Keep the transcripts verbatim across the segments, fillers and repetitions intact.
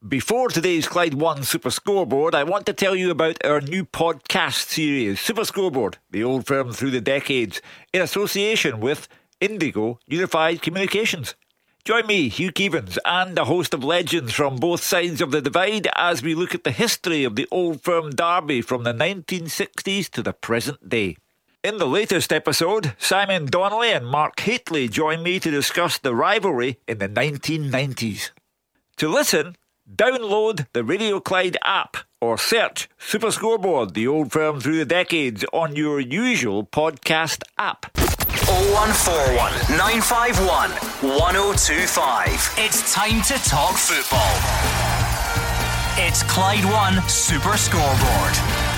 Before today's Clyde One Super Scoreboard, I want to tell you about our new podcast series, Super Scoreboard, the old firm through the decades, in association with Indigo Unified Communications. Join me, Hugh Keevins, and a host of legends from both sides of the divide as we look at the history of the old firm derby from the nineteen sixties to the present day. In the latest episode, Simon Donnelly and Mark Haitley join me to discuss the rivalry in the nineteen nineties. To listen, download the Radio Clyde app or search Super Scoreboard, the old firm through the decades, on your usual podcast app. oh one four one, nine five one, one oh two five. It's time to talk football. It's Clyde One Super Scoreboard.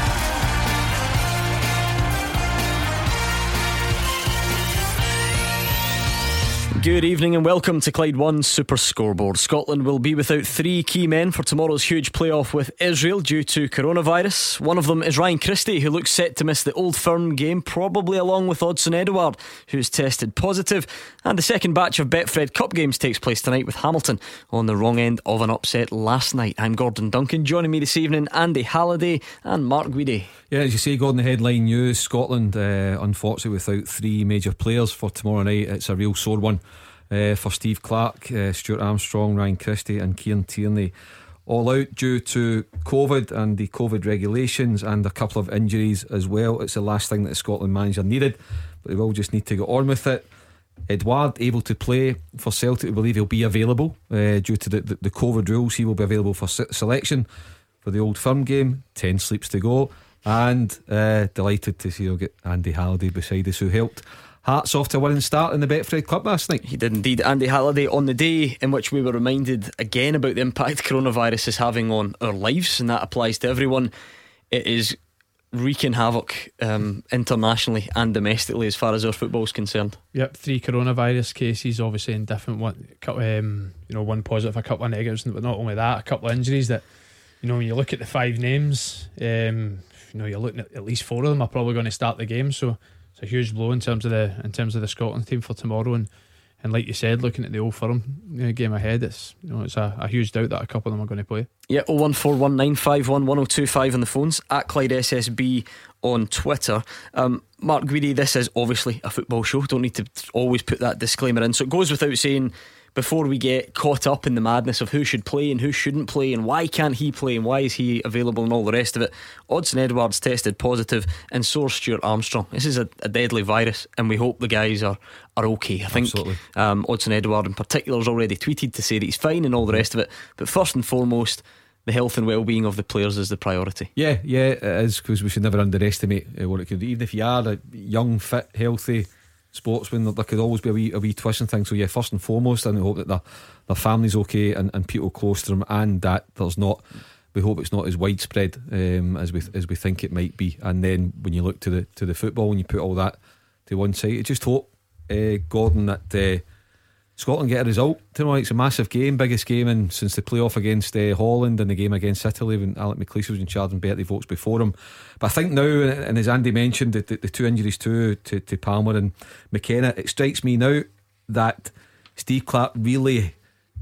Good evening and welcome to Clyde One Super Scoreboard. Scotland will be without three key men for tomorrow's huge playoff with Israel due to coronavirus. One of them is Ryan Christie, who looks set to miss the Old Firm game, probably along with Odsonne Edouard, who's tested positive. And the second batch of Betfred Cup games takes place tonight with Hamilton on the wrong end of an upset last night. I'm Gordon Duncan. Joining me this evening, Andy Halliday and Mark Guidi. Yeah, as you say, Gordon, the headline news: Scotland uh, unfortunately without three major players for tomorrow night. It's a real sore one uh, for Steve Clarke, uh, Stuart Armstrong, Ryan Christie and Kieran Tierney, all out due to COVID and the COVID regulations, and a couple of injuries as well. It's the last thing that the Scotland manager needed, but they will just need to get on with it. Edouard able to play for Celtic. We believe he'll be available uh, due to the, the, the COVID rules. He will be available for se- selection for the Old Firm game. Ten sleeps to go. And uh, delighted to see he'll get Andy Halliday beside us, who helped Hearts off to a winning start in the Betfred Cup last night. He did indeed. Andy Halliday, on the day in which we were reminded again about the impact coronavirus is having on our lives, and that applies to everyone. It is wreaking havoc um, internationally and domestically as far as our football is concerned. Yep, three coronavirus cases, obviously in different one, um, you know, one positive, a couple of negatives, but not only that, a couple of injuries that, you know, when you look at the five names, um, you know, you're looking at at least four of them are probably going to start the game. So it's a huge blow in terms of the in terms of the Scotland team for tomorrow. And and like you said, looking at the Old Firm uh, game ahead, it's you know it's a, a huge doubt that a couple of them are going to play. Yeah, oh one four one nine five one one oh two five on the phones, at Clyde S S B on Twitter. um, Mark Guidi, this is obviously a football show, don't need to always put that disclaimer in, so it goes without saying, before we get caught up in the madness of who should play and who shouldn't play and why can't he play and why is he available and all the rest of it, Odsonne Edouard's tested positive and so is Stuart Armstrong. This is a, a deadly virus and we hope the guys are, are okay. I think um, Odsonne Edouard in particular has already tweeted to say that he's fine and all the rest of it, but first and foremost, the health and well-being of the players is the priority. Yeah, yeah, it is, because we should never underestimate uh, what it could do. Even if you are a young, fit, healthy sportsman, there could always be a wee, a wee twist and thing. So yeah, first and foremost, and we hope that their, their family's okay and, and people close to them, and that there's not, we hope it's not as widespread um, as we as we think it might be. And then when you look to the to the football and you put all that to one side, I just hope, uh, Gordon, that uh, Scotland get a result tonight. It's a massive game, biggest game in, since the playoff against uh, Holland and the game against Italy when Alec McLeish was in charge and Bertie Vogts before him. But I think now, and as Andy mentioned, the, the, the two injuries too to, to Palmer and McKenna, it strikes me now that Steve Clarke really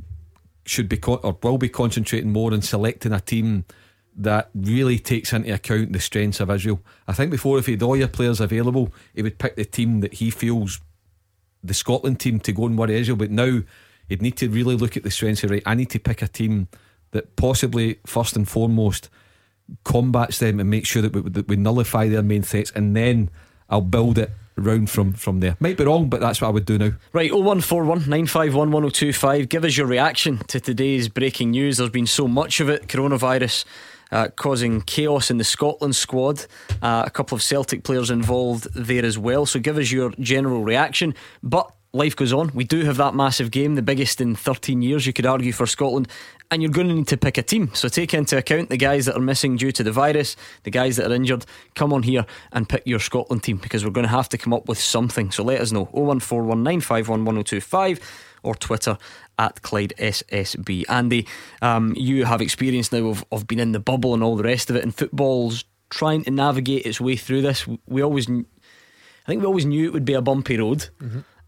should be con- or will be concentrating more on selecting a team that really takes into account the strengths of Israel. I think before, if he had all your players available, he would pick the team that he feels, the Scotland team, to go and worry Israel. But now he'd need to really look at the strengths of, right, I need to pick a team that possibly first and foremost combats them and make sure that we, that we nullify their main threats, and then I'll build it round from, from there. Might be wrong, but that's what I would do now. Right, oh one four one nine five one one oh two five. Give us your reaction to today's breaking news. There's been so much of it. Coronavirus uh, causing chaos in the Scotland squad, uh, a couple of Celtic players involved there as well. So give us your general reaction. But life goes on. We do have that massive game, the biggest in thirteen years, you could argue, for Scotland, and you're going to need to pick a team. So take into account the guys that are missing due to the virus, the guys that are injured. Come on here and pick your Scotland team, because we're going to have to come up with something. So let us know. oh one four one nine five one one oh two five or Twitter at Clyde S S B. Andy, um, you have experience now of, of being in the bubble and all the rest of it, and football's trying to navigate its way through this. We always, I think we always knew it would be a bumpy road. Mm-hmm.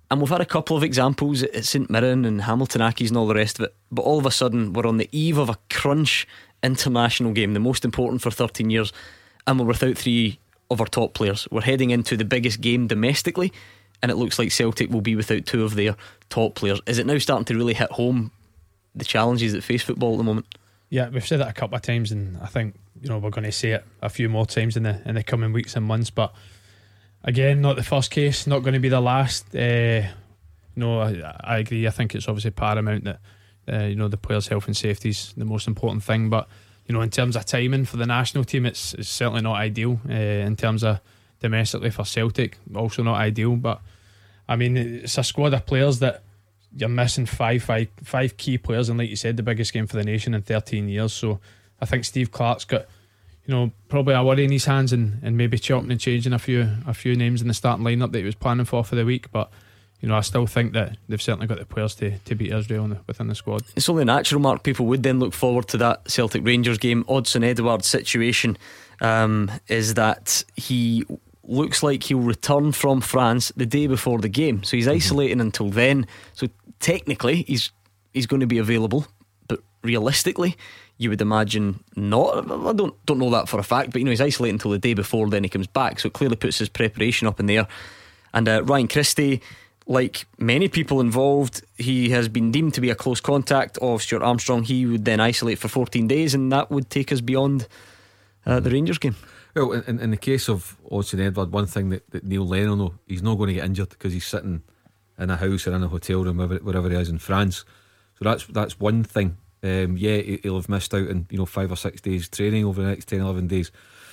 And we've had a couple of examples at St Mirren and Hamilton Accies and all the rest of it, but all of a sudden we're on the eve of a crunch international game, the most important for thirteen years, and we're without three of our top players. We're heading into the biggest game domestically, and it looks like Celtic will be without two of their top players. Is it now starting to really hit home the challenges that face football at the moment? Yeah, we've said that a couple of times, and I think, you know, we're going to say it a few more times in the in the coming weeks and months. But again, not the first case, not going to be the last. Uh, no, I, I agree. I think it's obviously paramount that uh, you know, the players' health and safety is the most important thing. But you know, in terms of timing for the national team, it's, it's certainly not ideal. Uh, in terms of domestically for Celtic, also not ideal. But I mean, it's a squad of players that you're missing five, five, five key players, and like you said, the biggest game for the nation in thirteen years. So I think Steve Clarke's got, you know, probably a worry in his hands, and, and maybe chopping and changing a few a few names in the starting lineup that he was planning for for the week. But you know, I still think that they've certainly got the players to, to beat Israel in the, within the squad. It's only natural, Mark. People would then look forward to that Celtic Rangers game. Odsonne Edouard's situation um, is that he looks like he'll return from France the day before the game, so he's isolating mm-hmm. until then. So technically he's he's going to be available, but realistically you would imagine not. I don't don't know that for a fact, but you know, he's isolating until the day before, then he comes back, so it clearly puts his preparation up in the air. And uh, Ryan Christie, like many people involved, he has been deemed to be a close contact of Stuart Armstrong. He would then isolate for fourteen days, and that would take us beyond uh, the Rangers game. Well, in, in the case of Odsonne Edouard, one thing that, that Neil Lennon know, he's not going to get injured because he's sitting in a house or in a hotel room, wherever, wherever he is in France. So that's that's one thing. Um, yeah, he'll have missed out on, you know, five or six days training over the next ten, eleven days.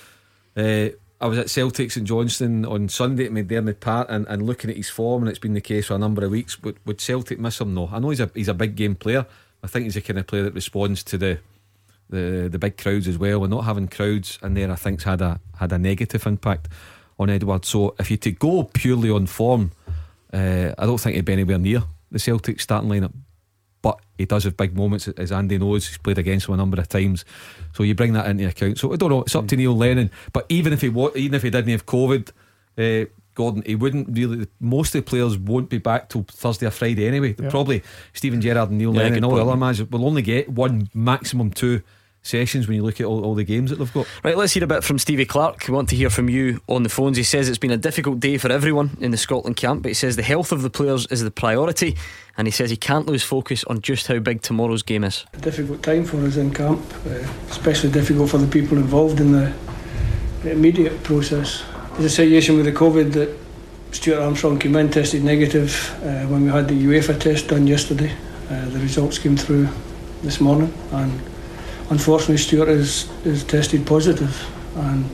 Uh, I was at Celtic St Johnstone on Sunday at McDermott Park, and, and looking at his form, and it's been the case for a number of weeks. Would, would Celtic miss him? No. I know he's a he's a big game player. I think he's the kind of player that responds to the the the big crowds as well, and not having crowds in there I think's had a had a negative impact on Edouard. So if you to go purely on form, uh, I don't think he'd be anywhere near the Celtic starting lineup. But he does have big moments, as Andy knows. He's played against him a number of times, so you bring that into account. So I don't know, it's up to Neil Lennon. But even if he even if he didn't have COVID, uh, Gordon, he wouldn't really. Most of the players won't be back till Thursday or Friday anyway. Yeah. Probably Stephen Gerrard and Neil yeah, Lennon and all the other managers will only get one, maximum two sessions when you look at all, all the games that they've got. Right, let's hear a bit from Stevie Clarke. We want to hear from you on the phones. He says it's been a difficult day for everyone in the Scotland camp, but he says the health of the players is the priority, and he says he can't lose focus on just how big tomorrow's game is. A difficult time for us in camp, uh, especially difficult for the people involved in the, the immediate process. There's a situation with the COVID that Stuart Armstrong came in, tested negative uh, when we had the UEFA test done yesterday. Uh, the results came through this morning, and unfortunately Stuart is, is tested positive, and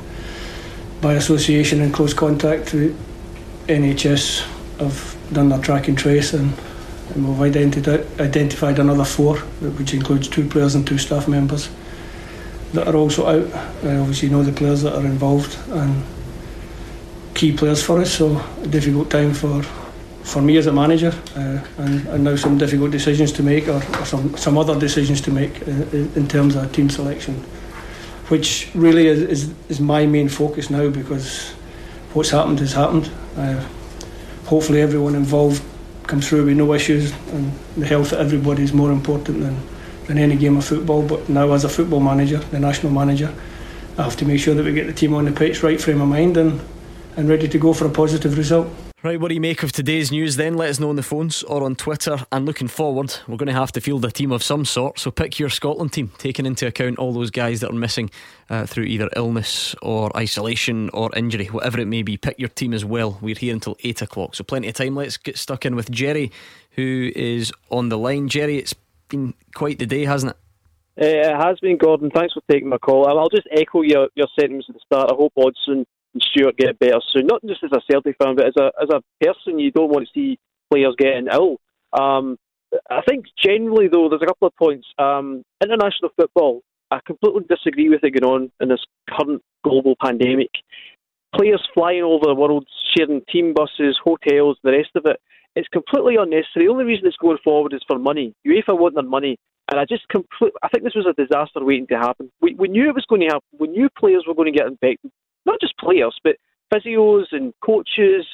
by association and close contact the N H S have done their track and trace, and, and we've identified, identified another four, which includes two players and two staff members that are also out. Uh, obviously you know the players that are involved and key players for us, so a difficult time for for me as a manager, uh, and, and now some difficult decisions to make, or, or some, some other decisions to make uh, in terms of team selection, which really is, is, is my main focus now, because what's happened has happened. Uh, hopefully everyone involved comes through with no issues, and the health of everybody is more important than, than any game of football. But now as a football manager, the national manager, I have to make sure that we get the team on the pitch, right frame of mind, and, and ready to go for a positive result. Right, what do you make of today's news then? Let us know on the phones or on Twitter. And looking forward, we're going to have to field a team of some sort, so pick your Scotland team, taking into account all those guys that are missing uh, through either illness or isolation or injury, whatever it may be. Pick your team as well. We're here until eight o'clock, so plenty of time. Let's get stuck in with Jerry, who is on the line. Jerry, it's been quite the day, hasn't it? Uh, it has been, Gordon. Thanks for taking my call. I'll just echo your, your sentiments at the start. I hope Odsonne and Stuart get better soon. Not just as a Celtic fan, but as a as a person, you don't want to see players getting ill. Um, I think generally, though, there's a couple of points. Um, international football, I completely disagree with it going on in this current global pandemic. Players flying over the world, sharing team buses, hotels, the rest of it. It's completely unnecessary. The only reason it's going forward is for money. UEFA want their money. And I just completely, I think this was a disaster waiting to happen. We we knew it was going to happen. We knew players were going to get infected. Not just players, but physios and coaches, and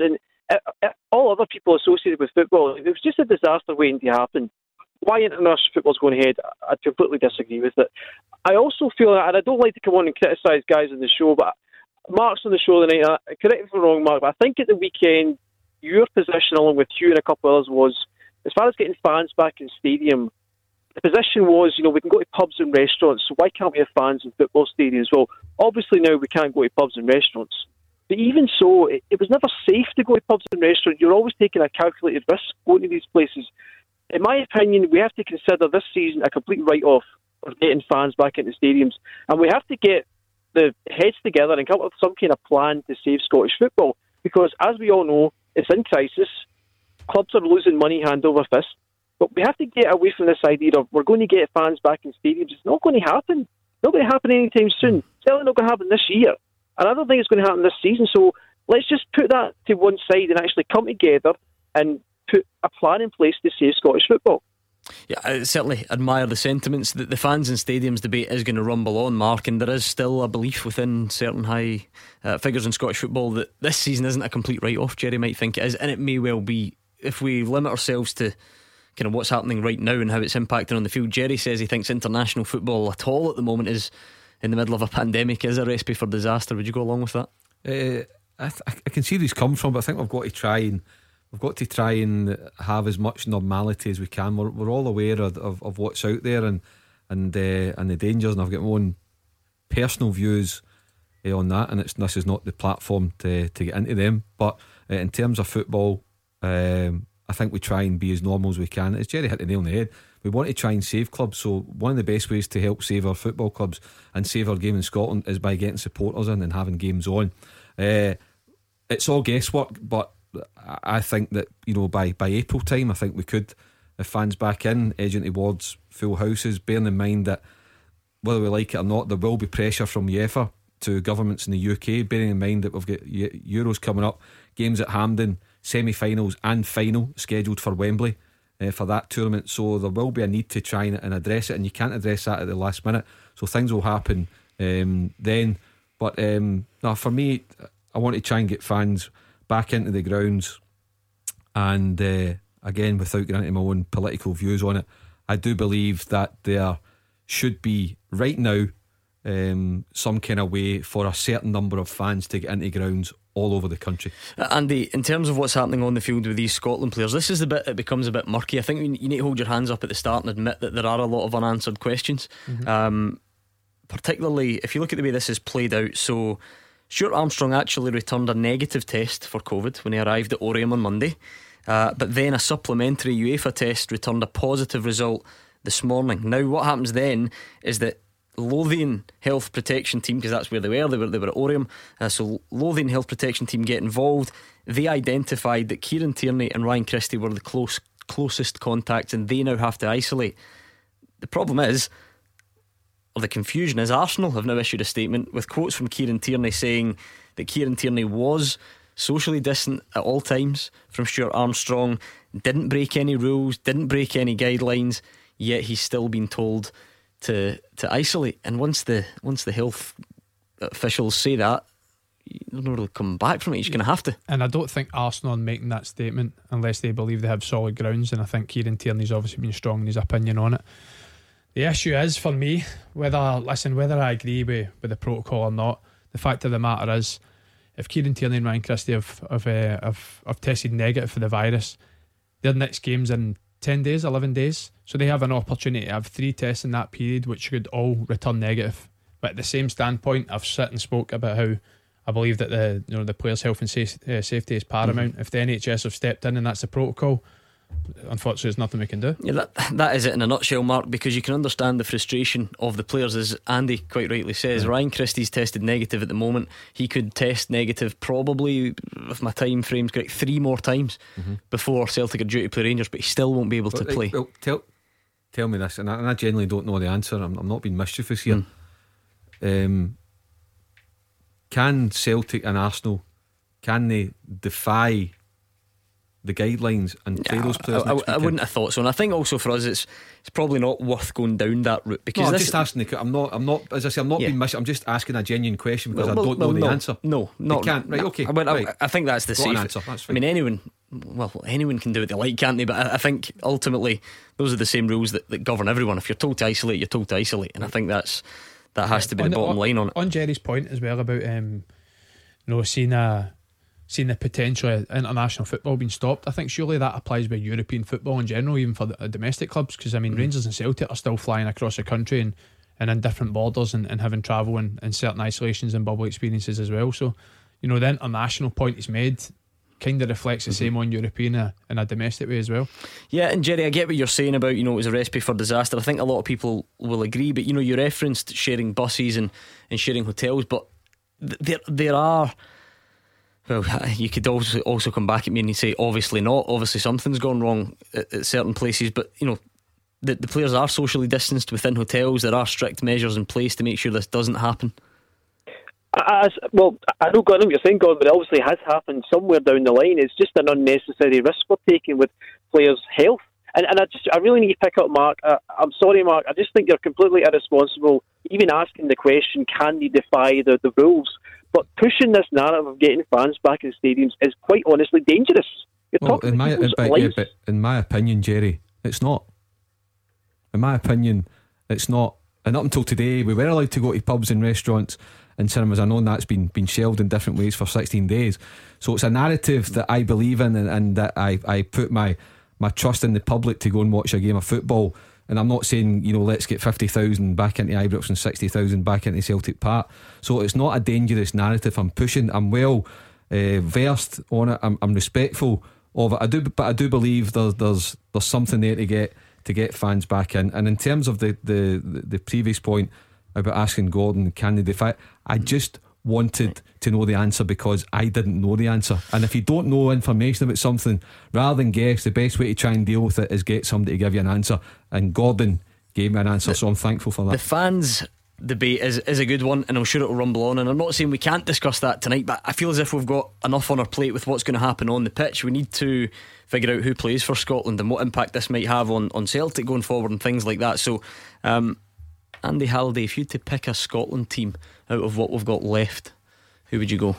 uh, uh, all other people associated with football, it was just a disaster waiting to happen. Why international football's going ahead, I completely disagree with it. I also feel, and I don't like to come on and criticise guys on the show, but Mark's on the show tonight, uh, correct me if I'm wrong, Mark, but I think at the weekend, your position, along with Hugh and a couple of others, was, as far as getting fans back in stadium, the position was, you know, we can go to pubs and restaurants, so why can't we have fans in football stadiums? Well, obviously now we can't go to pubs and restaurants. But even so, it, it was never safe to go to pubs and restaurants. You're always taking a calculated risk going to these places. In my opinion, we have to consider this season a complete write-off of getting fans back into stadiums. And we have to get the heads together and come up with some kind of plan to save Scottish football. Because, as we all know, it's in crisis. Clubs are losing money hand over fist. But we have to get away from this idea of we're going to get fans back in stadiums. It's not going to happen. It's not going to happen anytime soon. It's certainly not going to happen this year. And I don't think it's going to happen this season. So let's just put that to one side and actually come together and put a plan in place to save Scottish football. Yeah, I certainly admire the sentiments that the fans in stadiums debate is going to rumble on, Mark, and there is still a belief within certain high uh, figures in Scottish football that this season isn't a complete write-off. Jerry might think it is, and it may well be. If we limit ourselves to kind of what's happening right now and how it's impacting on the field, Jerry says he thinks international football at all at the moment is, in the middle of a pandemic, is a recipe for disaster. Would you go along with that? Uh, I, th- I can see where he's come from, but I think we've got to try and we've got to try and have as much normality as we can. We're, we're all aware of, of, of what's out there and and uh, and the dangers, and I've got my own personal views uh, on that, and it's this is not the platform to to get into them. But uh, in terms of football, um, I think we try and be as normal as we can. As Jerry hit the nail on the head, we want to try and save clubs. So one of the best ways to help save our football clubs and save our game in Scotland is by getting supporters in and having games on. Uh, it's all guesswork, but I think that, you know, by, by April time, I think we could have fans back in, edging towards full houses, bearing in mind that whether we like it or not, there will be pressure from UEFA to governments in the U K, bearing in mind that we've got Euros coming up, games at Hampden, semi-finals and final scheduled for Wembley uh, for that tournament. So there will be a need to try and, and address it, and you can't address that at the last minute. So things will happen um, then. But um, no, for me, I want to try and get fans back into the grounds, and uh, again, without granting my own political views on it, I do believe that there should be right now um, some kind of way for a certain number of fans to get into grounds all over the country. uh, Andy, in terms of what's happening on the field with these Scotland players, this is the bit that becomes a bit murky. I think you need to hold your hands up at the start and admit that there are a lot of unanswered questions. mm-hmm. um, particularly if you look at the way this is played out. So Stuart Armstrong actually returned a negative test for COVID when he arrived at Oriam on Monday, uh, but then a supplementary UEFA test returned a positive result this morning. Now what happens then is that Lothian Health Protection Team, because that's where they were, they were, they were at Oriam, uh, so Lothian Health Protection Team get involved. They identified that Kieran Tierney and Ryan Christie were the close, closest contacts, and they now have to isolate. The problem is, or the confusion is, Arsenal have now issued a statement with quotes from Kieran Tierney saying that Kieran Tierney was socially distant at all times from Stuart Armstrong, didn't break any rules, didn't break any guidelines, yet he's still been told to to isolate. And once the once the health officials say that, you don't really come back from it. You're just going to have to. And I don't think Arsenal are making that statement unless they believe they have solid grounds, and I think Kieran Tierney's obviously been strong in his opinion on it. The issue is, for me, whether listen whether I agree with, with the protocol or not, the fact of the matter is, if Kieran Tierney and Ryan Christie have have, uh, have have tested negative for the virus, their next game's in ten days, eleven days, so they have an opportunity to have three tests in that period, which should all return negative. But at the same standpoint, I've sat and spoke about how I believe that the you know the players' health and sa- uh, safety is paramount. Mm-hmm. If the N H S have stepped in and that's the protocol, unfortunately there's nothing we can do. Yeah, that, that is it in a nutshell, Mark, because you can understand the frustration of the players. As Andy quite rightly says, yeah. Ryan Christie's tested negative at the moment. He could test negative probably, if my time frame's correct, three more times mm-hmm. before Celtic are due to play Rangers, but he still won't be able but, to play. Well, tell, tell me this, and I, and I genuinely don't know the answer. I'm, I'm not being mischievous here. mm. um, Can Celtic and Arsenal, can they defy the guidelines and play Yeah, those players I, next I, I weekend? wouldn't have thought so, and I think also for us it's it's probably not worth going down that route because No, I'm this, just asking the, I'm not I'm not as I say I'm not Yeah. being mis- I'm just asking a genuine question because Well, I well, don't know well, the no, answer. No, no, You can't. Right, no. okay, I, mean, right. I, I think that's the Got an safe answer, that's I fine. mean, anyone, well, anyone can do what they like, can't they? But I, I think ultimately those are the same rules that, that govern everyone. If you're told to isolate, you're told to isolate, and I think that's that has to be On the bottom line on it. On Jerry's point as well about um, you know, seeing a seeing the potential of international football being stopped, I think surely that applies with European football in general, even for the uh, domestic clubs. Because I mean, mm. Rangers and Celtic are still flying across the country and, and in different borders and, and having travel and, and certain isolations and bubble experiences as well. So, you know, the international point is made kind of reflects the mm-hmm. same on European uh, in a domestic way as well. Yeah, and Jerry, I get what you're saying about, you know, it was a recipe for disaster. I think a lot of people will agree, but you know, you referenced sharing buses and, and sharing hotels, but th- there there are, well, you could also also come back at me and say obviously not, obviously something's gone wrong at, at certain places, but you know, the, the players are socially distanced within hotels. There are strict measures in place to make sure this doesn't happen. As, well, I don't know what you're saying, Gordon, but it obviously has happened somewhere down the line. It's just an unnecessary risk we're taking with players' health. And, and I just, I really need to pick up Mark. I, I'm sorry, Mark. I just think you're completely irresponsible, even asking the question, can they defy the, the rules? But pushing this narrative of getting fans back in stadiums is quite honestly dangerous. You're well, talking in my, people's in, lives. yeah, but in my opinion, Jerry, it's not. In my opinion, it's not. And up until today, we were allowed to go to pubs and restaurants and cinemas. I know that's been been shelved in different ways for sixteen days. So it's a narrative that I believe in, and, and that I, I put my, my trust in the public to go and watch a game of football. And I'm not saying, you know, let's get fifty thousand back into Ibrox and sixty thousand back into Celtic Park. So it's not a dangerous narrative I'm pushing. I'm well uh, versed on it. I'm, I'm respectful of it. I do, but I do believe there's there's there's something there to get to get fans back in. And in terms of the the, the previous point about asking Gordon, can they defy it? I just wanted to know the answer because I didn't know the answer. And if you don't know information about something, rather than guess, the best way to try and deal with it is get somebody to give you an answer. And Gordon gave me an answer, the, so I'm thankful for that. The fans debate is, is a good one, and I'm sure it'll rumble on. And I'm not saying we can't discuss that tonight, but I feel as if we've got enough on our plate with what's going to happen on the pitch. We need to figure out who plays for Scotland and what impact this might have on, on Celtic going forward and things like that. So um, Andy Halliday, if you had to pick a Scotland team out of what we've got left, who would you go?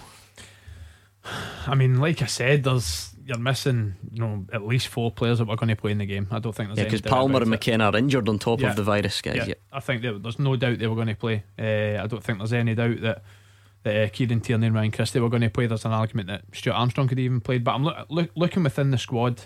I mean, like I said, there's you're missing, you know, at least four players that were going to play in the game. I don't think there's yeah, any because doubt Palmer about and it. McKenna are injured on top Yeah. of the virus, guys. Yeah, Yeah. I think that there's no doubt they were going to play. Uh, I don't think there's any doubt that that uh, Kieran Tierney and Ryan Christie were going to play. There's an argument that Stuart Armstrong could have even played. But I'm look, look, looking within the squad,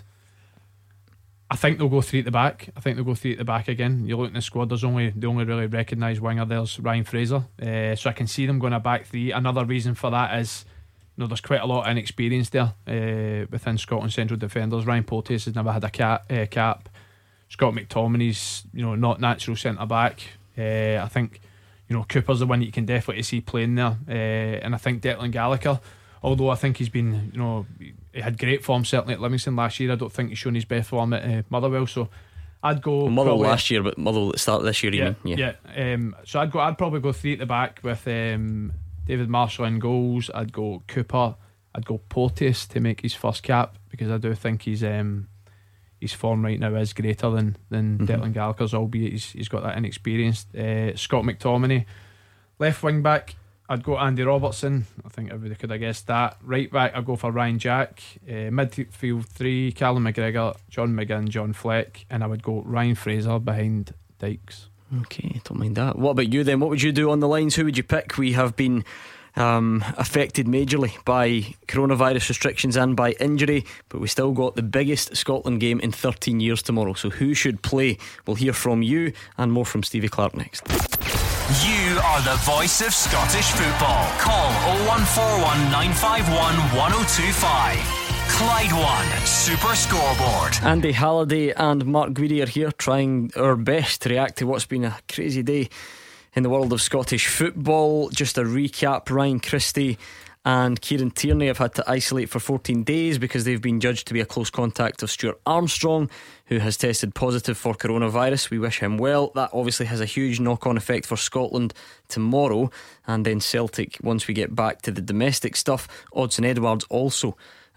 I think they'll go three at the back. I think they'll go three at the back again. You look at the squad, there's only the only really recognised winger there's Ryan Fraser. Uh, so I can see them going a back three. Another reason for that is, you know, there's quite a lot of inexperience there uh, within Scotland central defenders. Ryan Porteous has never had a cap. Uh, cap. Scott McTominay's, you know, not natural centre back. Uh, I think, you know, Cooper's the one that you can definitely see playing there, uh, and I think Declan Gallagher, although I think he's been, you know, he had great form certainly at Livingston last year, I don't think he's shown his best form at uh, Motherwell. So I'd go well, Motherwell probably, last year, but Motherwell at the start of this year, you yeah, mean? yeah. yeah. Um, so I'd go. I'd probably go three at the back with um, David Marshall in goals. I'd go Cooper. I'd go Porteous to make his first cap, because I do think he's um, his form right now is greater than than mm-hmm. Declan Gallagher's, albeit he's he's got that inexperience. Uh, Scott McTominay, left wing back, I'd go Andy Robertson. I think everybody could have guessed that. Right back, I'd go for Ryan Jack. Uh, midfield three, Callum McGregor, John McGinn, John Fleck, and I would go Ryan Fraser behind Dykes. Okay, don't mind that. What about you then? What would you do on the lines? Who would you pick? We have been um, affected majorly by coronavirus restrictions and by injury, but we still got the biggest Scotland game in thirteen years tomorrow. So who should play? We'll hear from you and more from Stevie Clark next. You are the voice of Scottish football. Call oh one four one, nine five one, one oh two five. Clyde One Super Scoreboard. Andy Halliday and Mark Guidi are here, trying our best to react to what's been a crazy day in the world of Scottish football. Just a recap: Ryan Christie and Kieran Tierney have had to isolate for fourteen days because they've been judged to be a close contact of Stuart Armstrong, who has tested positive for coronavirus. We wish him well. That obviously has a huge knock-on effect for Scotland tomorrow, and then Celtic once we get back to the domestic stuff. Odsonne Edouard's also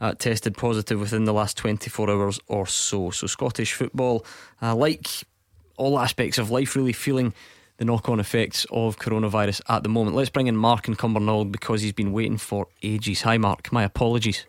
uh, tested positive within the last twenty-four hours or so. So Scottish football, uh, like all aspects of life, really feeling the knock-on effects of coronavirus at the moment. Let's bring in Mark in Cumbernauld because he's been waiting for ages. Hi Mark, my apologies.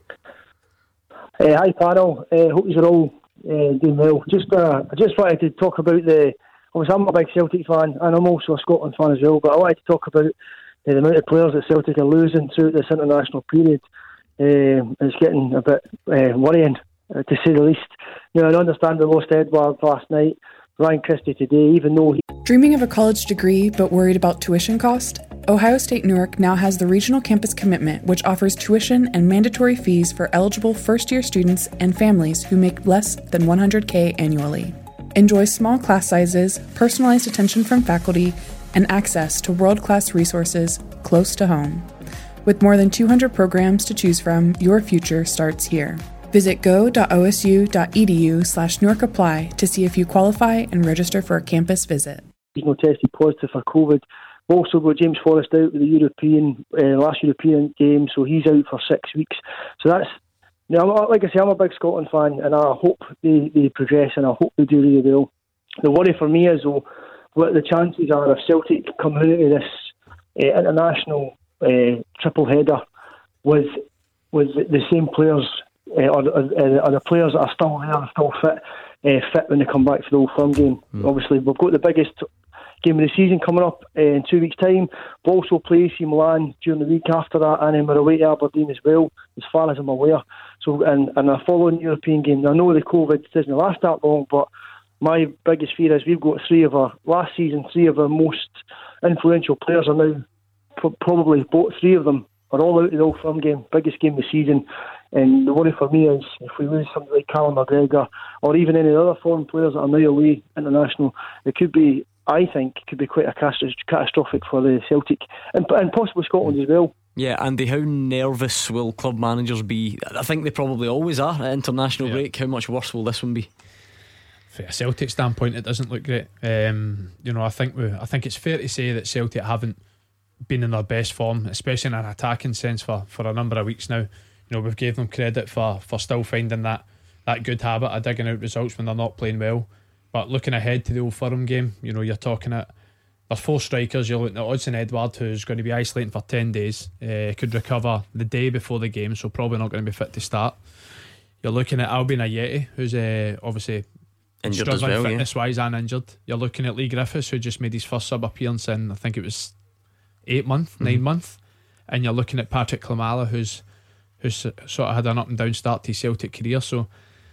Uh, hi Panel, uh, hope you're all uh, doing well. Just, uh, I just wanted to talk about the, obviously I'm a big Celtic fan and I'm also a Scotland fan as well, but I wanted to talk about uh, the amount of players that Celtic are losing throughout this international period. Uh, it's getting a bit uh, worrying, uh, to say the least. You know, I understand we lost Edouard last night, Ryan Christie today, even though he... Dreaming of a college degree but worried about tuition cost? Ohio State Newark now has the Regional Campus Commitment, which offers tuition and mandatory fees for eligible first-year students and families who make less than one hundred thousand dollars annually. Enjoy small class sizes, personalized attention from faculty, and access to world-class resources close to home. With more than two hundred programs to choose from, your future starts here. Visit go.osu.edu slash Newark apply to see if you qualify and register for a campus visit. He's not tested positive for COVID. We've also got James Forrest out with the European uh, last European game, so he's out for six weeks. So that's, you know, like I say, I'm a big Scotland fan, and I hope they, they progress, and I hope they do really well. The worry for me is, though, what the chances are of Celtic coming out of this uh, international uh, triple header with with the same players. Uh, or, or, or the players that are still there and still fit uh, fit when they come back for the Old Firm game. Mm. Obviously, we've got the biggest game of the season coming up uh, in two weeks' time. We'll also play A C Milan during the week after that, and then we're away to Aberdeen as well, as far as I'm aware. So, and, and a following European game. Now, I know the COVID doesn't last that long, but my biggest fear is we've got three of our, last season, three of our most influential players are now, pro- probably both three of them are all out of the Old Firm game, biggest game of the season. And the worry for me is if we lose somebody like Callum McGregor or even any other foreign players that are now away international, it could be, I think, could be quite a catastrophic for the Celtic and, and possibly Scotland as well. Yeah, Andy, how nervous will club managers be? I think they probably always are at international yeah. break. How much worse will this one be? From a Celtic standpoint, it doesn't look great. Um, you know, I think we, I think it's fair to say that Celtic haven't been in their best form, especially in an attacking sense, for, for a number of weeks now. You know, we've gave them credit for, for still finding that, that good habit of digging out results when they're not playing well. But looking ahead to the Old Firm game, you know, you're talking at there's four strikers. You're looking at Odsonne Edouard, who's going to be isolating for ten days. Uh, could recover the day before the game, so probably not going to be fit to start. You're looking at Albion Ajeti, who's uh, obviously injured struggling as well, fitness-wise yeah. and injured. You're looking at Lee Griffiths, who just made his first sub-appearance in, I think it was eight month, mm-hmm. nine month. And you're looking at Patrick Klimala, who's who's sort of had an up and down start to his Celtic career. So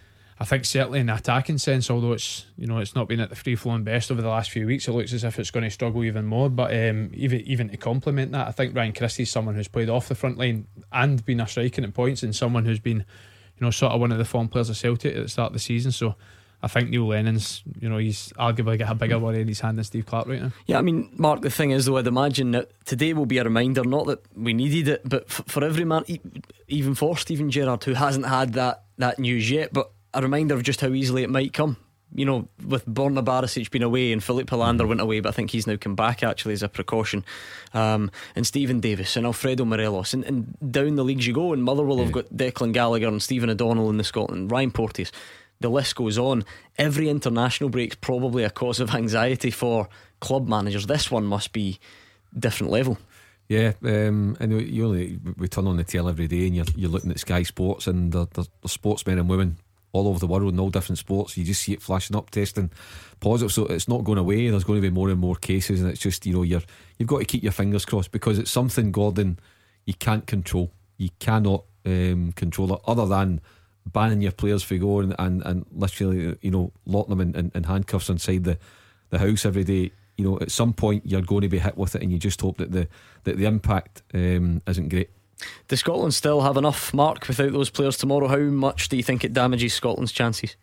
I think certainly in the attacking sense, although it's, you know, it's not been at the free flowing best over the last few weeks, it looks as if it's going to struggle even more. But um, even even to complement that, I think Ryan Christie's someone who's played off the front line and been a striking at points, and someone who's been, you know, sort of one of the form players of Celtic at the start of the season. So I think Neil Lennon's, you know, he's arguably got a bigger worry in his hand than Steve Clarke right now. Yeah, I mean, Mark, the thing is though, I'd imagine that today will be a reminder, not that we needed it, but f- for every man, even for Steven Gerrard, who hasn't had that, that news yet, but a reminder of just how easily it might come. You know, with Borna Barisic being away and Philip Helander went away, but I think he's now come back actually as a precaution, um, and Stephen Davis and Alfredo Morelos, and, and down the leagues you go, and Motherwell yeah. have got Declan Gallagher and Stephen O'Donnell in the Scotland, Ryan Porteous. The list goes on. Every international break's probably a cause of anxiety for club managers. This one must be different level. Yeah, um, and you only we turn on the tail every day, and you're, you're looking at Sky Sports, and the, the, the sportsmen and women all over the world in all different sports. You just see it flashing up, testing positive. So it's not going away. There's going to be more and more cases, and it's just, you know, you're you've got to keep your fingers crossed, because it's something, Gordon, you can't control. You cannot um, control it, other than banning your players for going and, and literally, you know, locking them in, in, in handcuffs inside the, the house every day. You know, at some point you're going to be hit with it, and you just hope that the that the impact um, isn't great. Does Scotland still have enough, Mark, without those players tomorrow? How much do you think it damages Scotland's chances?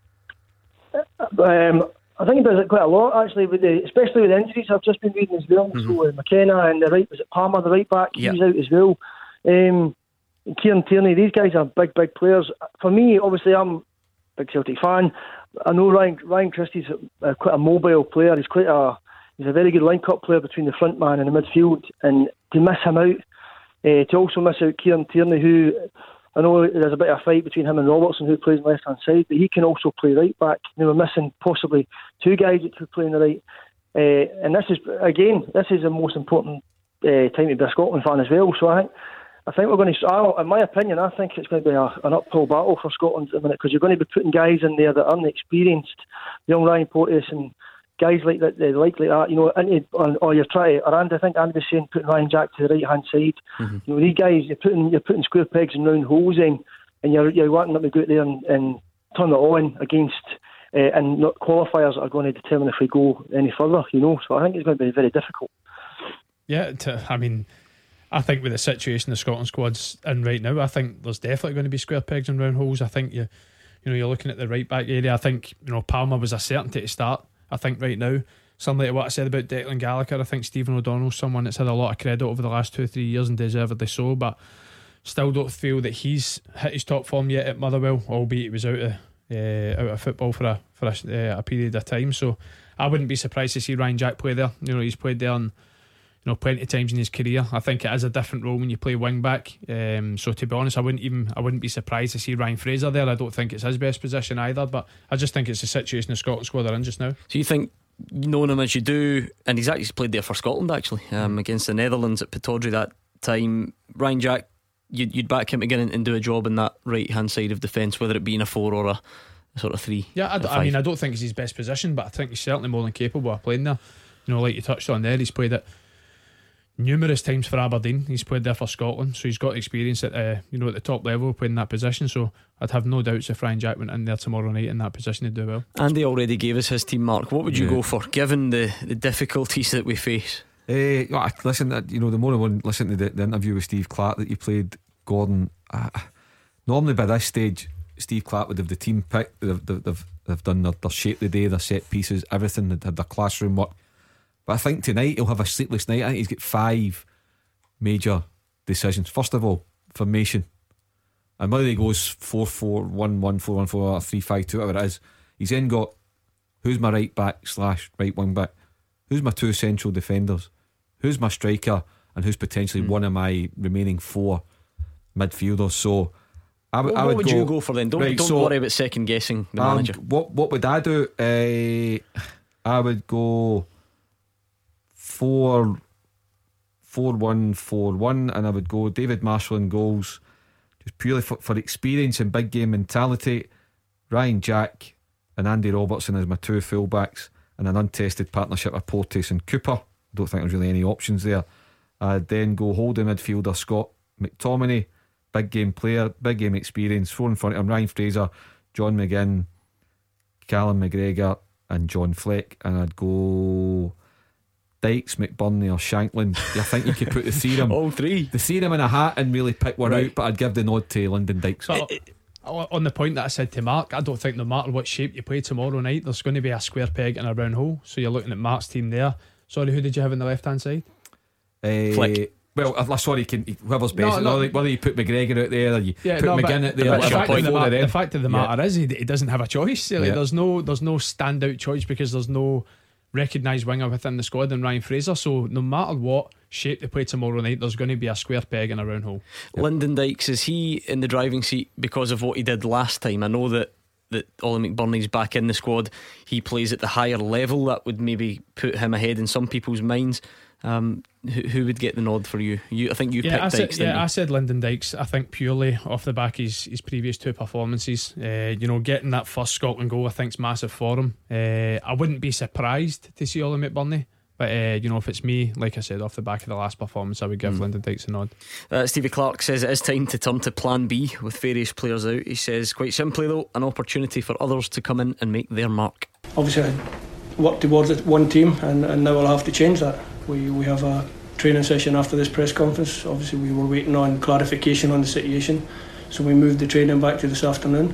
Um, I think it does it quite a lot, actually, with the, especially with the injuries I've just been reading as well. Mm-hmm. So uh, McKenna and the right, was it Palmer, the right back, yep. he's out as well. Um, Kieran Tierney, these guys are big, big players. For me, obviously, I'm a big Celtic fan. I know Ryan Ryan Christie's a, a, quite a mobile player. He's quite a he's a very good link-up player between the front man and the midfield. And to miss him out, uh, to also miss out Kieran Tierney, who I know there's a bit of a fight between him and Robertson, who plays left hand side, but he can also play right back. They were missing possibly two guys that could play in the right. Uh, and this is, again, this is the most important uh, time to be a Scotland fan as well. So I think I think we're going to, in my opinion, I think it's going to be a, an uphill battle for Scotland at the minute, because you're going to be putting guys in there that aren't experienced, young Ryan Porteous and guys like that, like, like that, you know, into, or you're trying to, or Andy, I think Andy was saying putting Ryan Jack to the right hand side. Mm-hmm. You know, these guys, you're putting you're putting square pegs in round holes in, and you're you're wanting them to go out there and, and turn it on against, uh, and not, qualifiers are going to determine if we go any further. You know, so I think it's going to be very difficult. Yeah, to, I mean, I think with the situation the Scotland squad's in right now, I think there's definitely going to be square pegs and round holes. I think you, you know, you're looking at the right back area. I think, you know, Palmer was a certainty to start. I think right now, similar to what I said about Declan Gallagher, I think Stephen O'Donnell's someone that's had a lot of credit over the last two or three years, and deservedly so, but still don't feel that he's hit his top form yet at Motherwell, albeit he was out of uh, out of football for a for a, uh, a period of time. So I wouldn't be surprised to see Ryan Jack play there. You know, he's played there and, you know, plenty of times in his career. I think it is a different role when you play wing back. Um, so to be honest, I wouldn't even I wouldn't be surprised to see Ryan Fraser there. I don't think it's his best position either, but I just think it's the situation the Scotland squad are in just now. So you think, knowing him as you do, and he's actually played there for Scotland actually, um, against the Netherlands at Pittodrie that time, Ryan Jack, you'd, you'd back him again and, and do a job in that right hand side of defence, whether it be in a four or a, a sort of three? Yeah, I, d- I mean, I don't think it's his best position, but I think he's certainly more than capable of playing there. You know, like you touched on there, he's played it numerous times for Aberdeen. He's played there for Scotland, so he's got experience at uh, you know, at the top level playing that position. So I'd have no doubts if Ryan Jack went in there tomorrow night in that position to do well. Andy already gave us his team, Mark. What would you yeah. go for, given the, the difficulties that we face? Uh, listen, you know, the more I want to listen to the, the interview with Steve Clarke that you played, Gordon, uh, normally by this stage Steve Clarke would have the team picked. They've, they've, they've done their, their shape of the day, their set pieces, everything. They've had their classroom work. But I think tonight he'll have a sleepless night. I think he's got five major decisions. First of all, formation, and whether he goes four four one one, four one four, or three five two, whatever it is, he's then got who's my right back slash right wing back, who's my two central defenders, who's my striker, and who's potentially mm. one of my remaining four midfielders. So I, w- well, I would what would go, you go for then? Don't, right, don't so, worry about second guessing the um, manager. What what would I do? Uh, I would go four four one four one, and I would go David Marshall in goals, just purely for, for experience and big game mentality. Ryan Jack and Andy Robertson as my two fullbacks, and an untested partnership of Porteous and Cooper. I don't think there's really any options there. I'd then go holding midfielder Scott McTominay, big game player, big game experience, four in front of him, Ryan Fraser, John McGinn, Callum McGregor and John Fleck. And I'd go Dykes, McBurney or Shankland. I think you could put the three of them all three the three of them in a hat and really pick one right out, but I'd give the nod to Lyndon Dykes. But on the point that I said to Mark, I don't think no matter what shape you play tomorrow night, there's going to be a square peg and a round hole. So you're looking at Mark's team there. Sorry, who did you have on the left hand side? Uh, Flick. Well, I'm sorry, can, whoever's best. No, no. Whether you put McGregor out there or you yeah, put no, McGinn out there, the, fact point the, ma- the, the fact of the matter yeah. is, he, he doesn't have a choice. Like, yeah. There's no, there's no standout choice because there's no recognised winger within the squad in Ryan Fraser. So no matter what shape they play tomorrow night, there's going to be a square peg and a round hole. Yep. Lyndon Dykes, is he in the driving seat because of what he did last time? I know that that Ollie McBurney's back in the squad. He plays at the higher level. That would maybe put him ahead in some people's minds. Um, who, who would get the nod for you? You, I think you yeah, picked I said, Dykes. Yeah, you? I said Lyndon Dykes. I think purely off the back of his, his previous two performances. Uh, you know, getting that first Scotland goal, I think, is massive for him. Uh, I wouldn't be surprised to see Ollie McBurney. But uh, you know, if it's me, like I said, off the back of the last performance, I would give mm. Lyndon Dykes a nod. uh, Stevie Clarke says it is time to turn to plan B with various players out. He says, quite simply though, an opportunity for others to come in and make their mark. Obviously I worked towards it, one team, and, and now I'll have to change that. We, we have a training session after this press conference. Obviously we were waiting on clarification on the situation, so we moved the training back to this afternoon.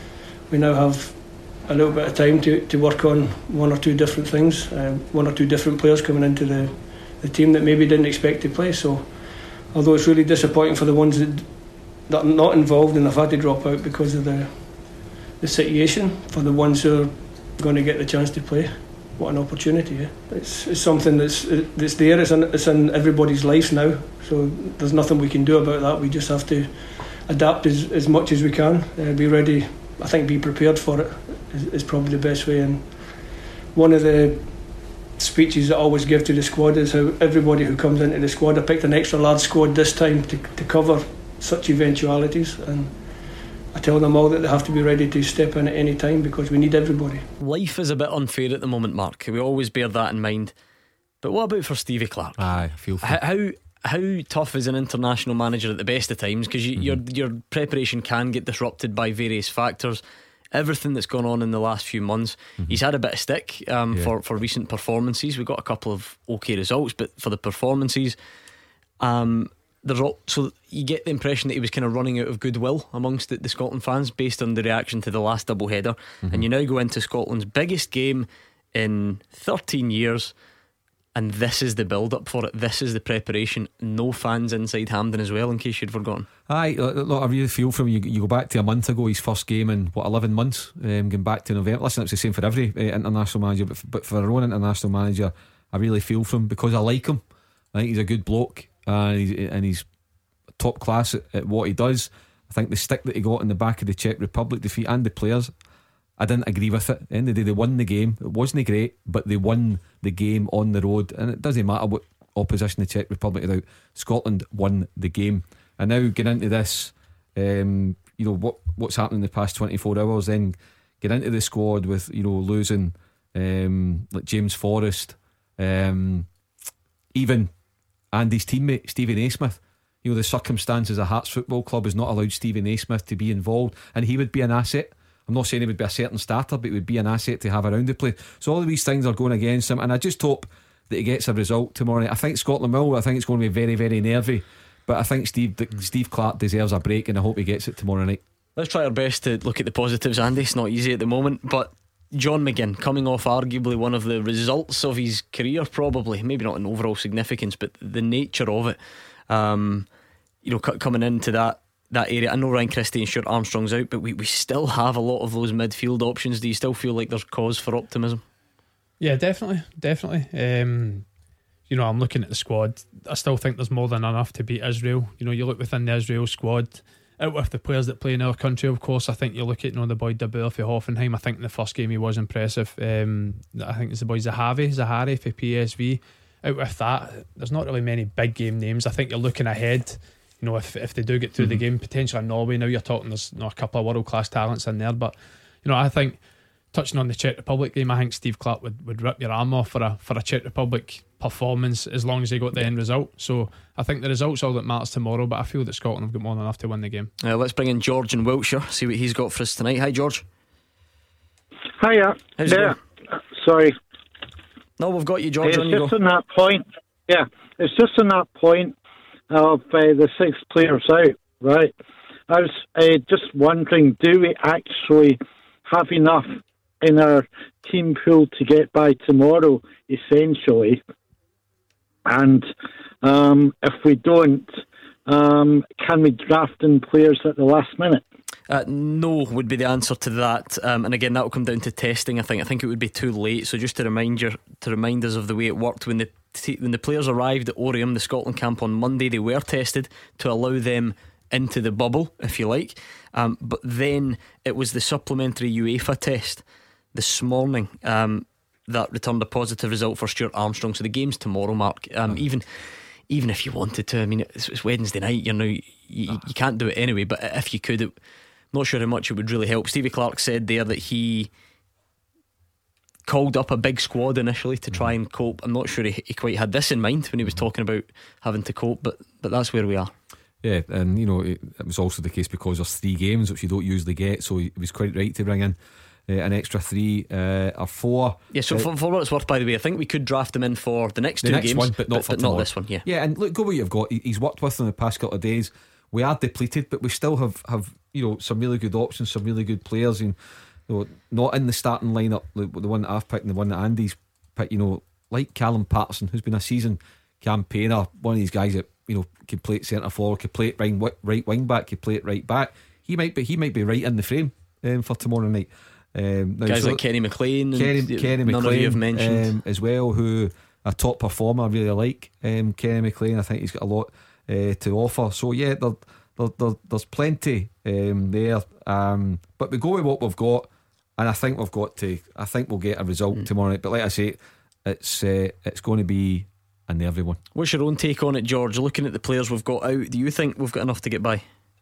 We now have a little bit of time to, to work on one or two different things, um, one or two different players coming into the, the team that maybe didn't expect to play. So although it's really disappointing for the ones that, that are not involved and have had to drop out because of the the situation, for the ones who are going to get the chance to play, what an opportunity. Yeah? It's, it's something that's that's there, it's in, it's in everybody's lives now, so there's nothing we can do about that. We just have to adapt as, as much as we can. Uh, be ready. I think be prepared for it is, is probably the best way. And one of the speeches I always give to the squad is how everybody who comes into the squad, I picked an extra large squad this time to, to cover such eventualities, and I tell them all that they have to be ready to step in at any time because we need everybody. Life is a bit unfair at the moment, Mark. We always bear that in mind. But what about for Stevie Clarke? Aye, I feel for how, how how tough is an international manager at the best of times? Because you, mm-hmm. your your preparation can get disrupted by various factors. Everything that's gone on in the last few months, mm-hmm. he's had a bit of stick um, yeah. for, for recent performances. We've got a couple of okay results, but for the performances, um, there's all, so you get the impression that he was kind of running out of goodwill amongst the, the Scotland fans based on the reaction to the last double header. Mm-hmm. And you now go into Scotland's biggest game in thirteen years, and this is the build up for it. This is the preparation. No fans inside Hampden as well, in case you'd forgotten. Aye, look, I really feel for him. You, you go back to a month ago, his first game in what eleven months, um, going back to November. Listen, it's the same for every uh, international manager, but, f- but for our own international manager, I really feel for him because I like him. I think he's a good bloke, and he's, and he's top class at, at what he does. I think the stick that he got in the back of the Czech Republic defeat and the players, I didn't agree with it. At the end of the day, they won the game. It wasn't great, but they won the game on the road, and it doesn't matter what opposition the Czech Republic are out. Scotland won the game. And now get into this, um, you know what what's happened in the past twenty-four hours. Then get into the squad with you know losing um, like James Forrest, um, even Andy's teammate Stephen Naismith. You know the circumstances of Hearts Football Club has not allowed Stephen Naismith to be involved, and he would be an asset. I'm not saying he would be a certain starter, but he would be an asset to have around the place. So all of these things are going against him, and I just hope that he gets a result tomorrow night. I think Scotland will. I think it's going to be very, very nervy, but I think Steve Steve Clarke deserves a break, and I hope he gets it tomorrow night. Let's try our best to look at the positives, Andy. It's not easy at the moment, but John McGinn coming off arguably one of the results of his career, probably, maybe not in overall significance, but the nature of it, um, you know, c- coming into that that area. I know Ryan Christie and Stuart Armstrong's out, but we, we still have a lot of those midfield options. Do you still feel like there's cause for optimism? Yeah, definitely, definitely. Um, you know, I'm looking at the squad. I still think there's more than enough to beat Israel. You know, you look within the Israel squad, out with the players that play in our country, of course. I think you look at you know the boy Dabur for Hoffenheim. I think in the first game he was impressive. um, I think it's the boy Zahavi Zahari for P S V. Out with that, there's not really many big game names. I think you're looking ahead. You know, if if they do get through mm-hmm. the game, potentially in Norway. Now you're talking there's you know, a couple of world class talents in there, but you know I think touching on the Czech Republic game, I think Steve Clarke would, would rip your arm off for a for a Czech Republic performance as long as they got the end result. So I think the result's all that matters tomorrow, but I feel that Scotland have got more than enough to win the game. Uh, let's bring in George in Wiltshire, see what he's got for us tonight. Hi George. Hiya. How's there. it going? Sorry. No, we've got you, George. It's on you just go. on that point. Yeah, it's just on that point of uh, the six players out, right? I was uh, just wondering, do we actually have enough in our team pool to get by tomorrow, essentially? And um, if we don't, um, can we draft in players at the last minute? Uh, no would be the answer to that, um, and again that will come down to testing. I think. I think it would be too late. So just to remind you, to remind us of the way it worked when the t- when the players arrived at Oriam, the Scotland camp on Monday, they were tested to allow them into the bubble, if you like. Um, but then it was the supplementary UEFA test this morning um, that returned a positive result for Stuart Armstrong. So the game's tomorrow, Mark. Um, oh. Even even if you wanted to, I mean, it's, it's Wednesday night. You know, you, you, you can't do it anyway. But if you could, it, not sure how much it would really help. Stevie Clarke said there that he called up a big squad initially to try and cope. I'm not sure he, he quite had this in mind when he was talking about having to cope, but but that's where we are. Yeah, and you know it, it was also the case because there's three games which you don't usually get, so it was quite right to bring in uh, an extra three uh, or four. Yeah, so uh, for, for what it's worth, by the way, I think we could draft him in for the next the two next games, one, but not but, for but not this one. Yeah, yeah, and look, go what you've got. He's worked with them the past couple of days. We are depleted, but we still have, have you know some really good options, some really good players, and you know, not in the starting lineup. The, the one that I've picked and the one that Andy's picked, you know, like Callum Patterson, who's been a season campaigner, one of these guys that you know can play it centre forward, can play it right, right wing back, can play it right back. He might be, he might be right in the frame um, for tomorrow night. Um, now, guys so like Kenny McLean, Kenny, and Kenny none McLean, of you have mentioned um, as well, who a top performer. I really like um, Kenny McLean. I think he's got a lot uh, to offer. So yeah, there, there, there, there's plenty um, there. Um, but we go with what we've got, and I think we've got to. I think we'll get a result mm. tomorrow night. But like I say, it's uh, it's going to be a nervy one. What's your own take on it, George? Looking at the players we've got out, do you think we've got enough to get by?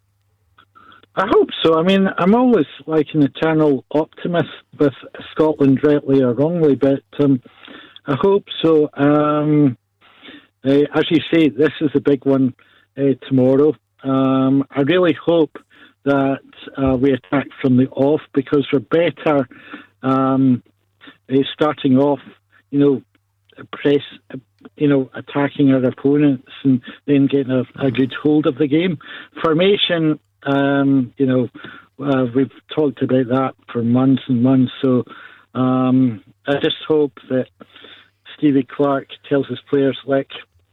I hope so. I mean, I'm always like an eternal optimist with Scotland, rightly or wrongly, but um, I hope so. Um, uh, as you say, this is a big one uh, tomorrow. Um, I really hope that uh, we attack from the off, because we're better um, uh, starting off, you know, press, you know, attacking our opponents and then getting a, a good hold of the game. Formation, um, you know, uh, we've talked about that for months and months. So um, I just hope that Stevie Clarke tells his players, like,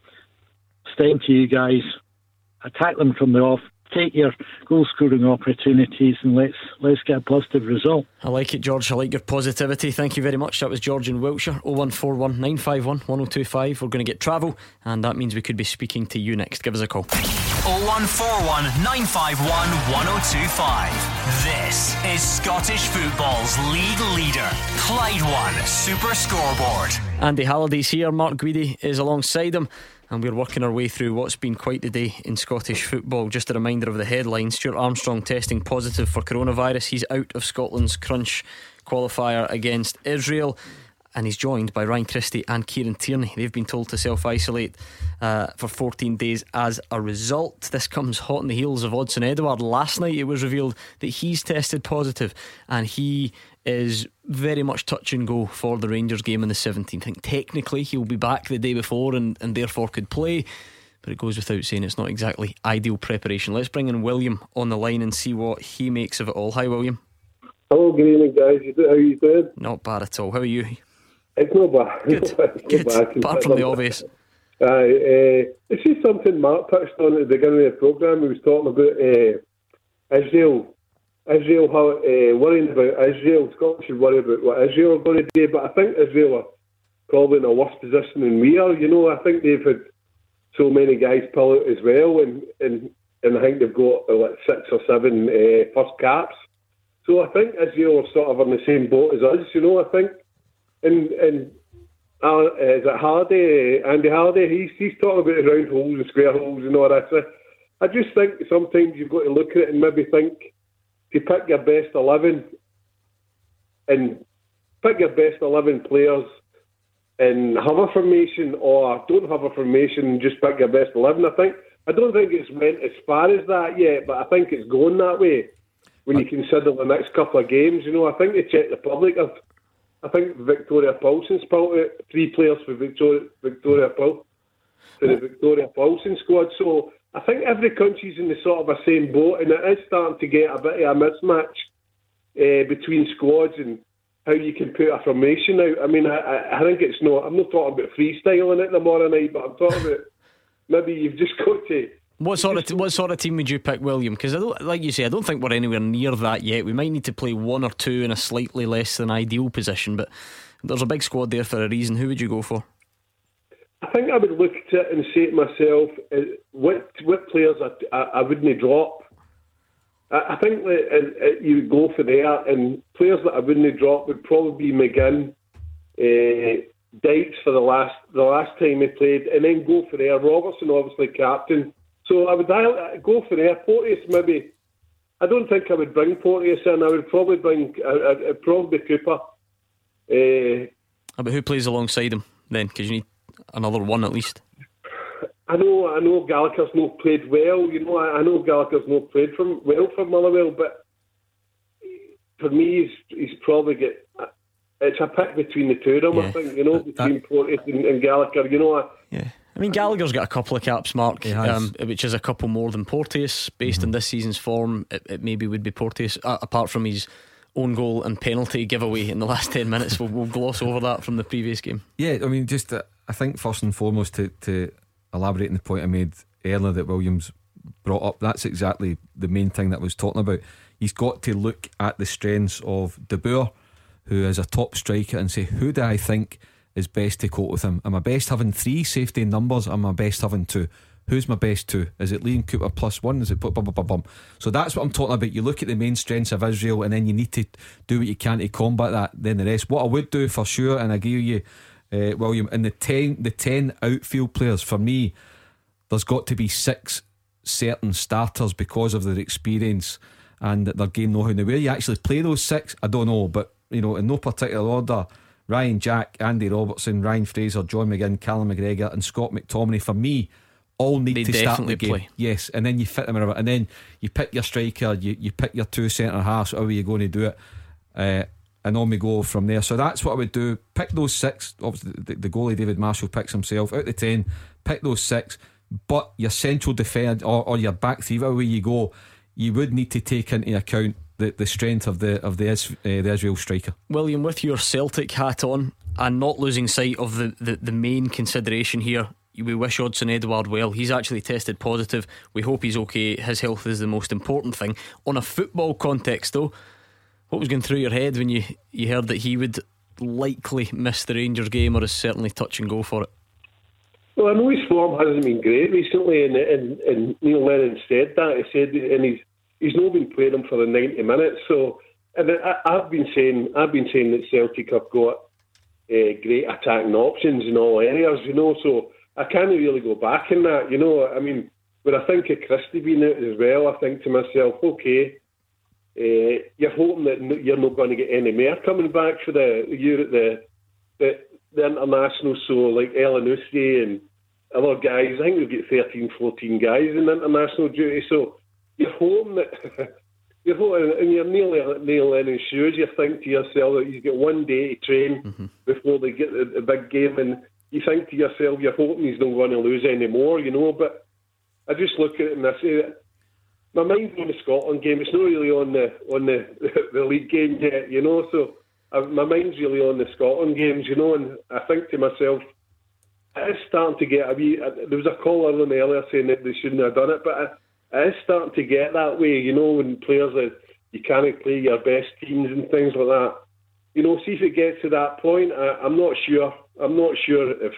it's time to you guys, attack them from the off, take your goal scoring opportunities, and let's let's get a positive result. I like it, George. I like your positivity. Thank you very much. That was George in Wiltshire. oh one four one nine five one one oh two five. We're going to get travel, and that means we could be speaking to you next. Give us a call. oh one four one nine five one one oh two five. This is Scottish football's league leader, Clyde One Super Scoreboard. Andy Halliday's here. Mark Guidi is alongside him, and we're working our way through what's been quite the day in Scottish football. Just a reminder of the headlines. Stuart Armstrong testing positive for coronavirus. He's out of Scotland's crunch qualifier against Israel, and he's joined by Ryan Christie and Kieran Tierney. They've been told to self-isolate uh, for fourteen days as a result. This comes hot on the heels of Odsonne Edouard. Last night it was revealed that he's tested positive, and he is very much touch and go for the Rangers game on the seventeenth. I think technically he'll be back the day before and, and therefore could play, but it goes without saying it's not exactly ideal preparation. Let's bring in William on the line and see what he makes of it all. Hi, William. Hello, good evening, guys. How are you doing? Not bad at all. How are you? It's not bad. Good. It's not Good. bad. Apart from the obvious. Uh, uh, this is something Mark touched on at the beginning of the programme. He was talking about uh, Israel. Israel, how, uh, worrying about Israel. Scotland should worry about what Israel are going to do, but I think Israel are probably in a worse position than we are. You know, I think they've had so many guys pull out as well, and and, and I think they've got uh, like six or seven uh, first caps. So I think Israel are sort of on the same boat as us. You know, I think. And and uh, is it Halliday, Andy Halliday? He's he's talking about round holes and square holes and all that. So I just think sometimes you've got to look at it and maybe think to pick your best eleven and pick your best eleven players and have a formation, or don't have a formation and just pick your best eleven. I think I don't think it's went as far as that yet, but I think it's going that way when you consider the next couple of games. You know, I think the Czech Republic have. I think Victoria Paulsen's pulled out three players for Victoria Victoria Paul for the Victoria Paulsen squad. So I think every country's in the sort of a same boat, and it is starting to get a bit of a mismatch uh, between squads and how you can put a formation out. I mean, I, I think it's not. I'm not talking about freestyling it tomorrow night, but I'm talking about maybe you've just got to. What sort of t- what sort of team would you pick, William? Because I don't, like you say, I don't think we're anywhere near that yet. We might need to play one or two in a slightly less than ideal position, but there's a big squad there for a reason. Who would you go for? I think I would look at it and say to myself, uh, what what players I, I, I wouldn't drop. I, I think that uh, uh, you would go for there, and players that I wouldn't drop would probably be McGinn, uh, Dykes for the last the last time he played, and then go for there. Robertson, obviously captain. So I would go for there. Porteous, maybe. I don't think I would bring Porteous in. I would probably bring uh, uh, probably Cooper. Uh, but who plays alongside him then? Because you need another one at least. I know, I know Gallagher's not played well. You know, I, I know Gallagher's not played from well for Motherwell, but for me, he's, he's probably get. It's a pick between the two of them. Yeah. I think, you know, between that, Porteous and, and Gallagher. You know, I, yeah. I mean, Gallagher's got a couple of caps, Mark, um, which is a couple more than Porteous. Based mm-hmm. on this season's form, it, it maybe would be Porteous, uh, apart from his own goal and penalty giveaway in the last ten minutes. We'll, we'll gloss over that from the previous game. Yeah, I mean, just uh, I think first and foremost to, to elaborate on the point I made earlier that Williams brought up, that's exactly the main thing that I was talking about. He's got to look at the strengths of De Boer, who is a top striker, and say, who do I think is best to cope with him? Am I best having three safety numbers? Am I best having two? who's my best two? Is it Liam Cooper plus one? Is it bum, bum, bum, bum? So that's what I'm talking about. You look at the main strengths of Israel, and then you need to do what you can to combat that. Then the rest. What I would do for sure, and I agree with you, uh, William, in the ten the ten outfield players, for me, there's got to be six certain starters because of their experience and their game know-how. Now, where you actually play those six, I don't know, but you know, in no particular order: Ryan Jack, Andy Robertson, Ryan Fraser, John McGinn, Callum McGregor, and Scott McTominay. For me, all need they to start the game. Play. Yes, and then you fit them around, and then you pick your striker, you, you pick your two centre halves, however you're going to do it, uh, and on we go from there. So that's what I would do. Pick those six. Obviously, the, the goalie David Marshall picks himself out the ten. Pick those six, but your central defence or, or your back three, wherever you go, you would need to take into account the, the strength of the of the, uh, the Israel striker. William, with your Celtic hat on and not losing sight of the, the, the main consideration here, we wish Odsonne Edouard well. He's actually tested positive. We hope he's okay. His health is the most important thing. On a football context though, what was going through your head when you, you heard that he would likely miss the Rangers game, or is certainly touch and go for it? Well, I know his form hasn't been great recently, and, and, and Neil Lennon said that. He said, and he's he's not been playing him for the ninety minutes. So, and I, I've been saying, I've been saying that Celtic have got uh, great attacking options in all areas, you know. So I can't really go back in that, you know. I mean, when I think of Christie being out as well, I think to myself, okay, uh, you're hoping that you're not going to get any more coming back for the year at the the, the international. So like Elyounoussi and other guys, I think we've got thirteen, fourteen guys in international duty. So you're hoping that you're hoping, and you're nearly Neil Lennon's shoes. You think to yourself that he's got one day to train mm-hmm. before they get the, the big game, and you think to yourself, you're hoping he's not going to lose any more, you know. But I just look at it and I say that my mind's on the Scotland game. It's not really on the on the the league game yet, you know. So I, my mind's really on the Scotland games, you know. And I think to myself, it is starting to get a wee. There was a caller on earlier saying that they shouldn't have done it, but it is starting to get that way, you know. When players are, you can't play your best teams and things like that. You know, see if it gets to that point. I, I'm not sure. I'm not sure if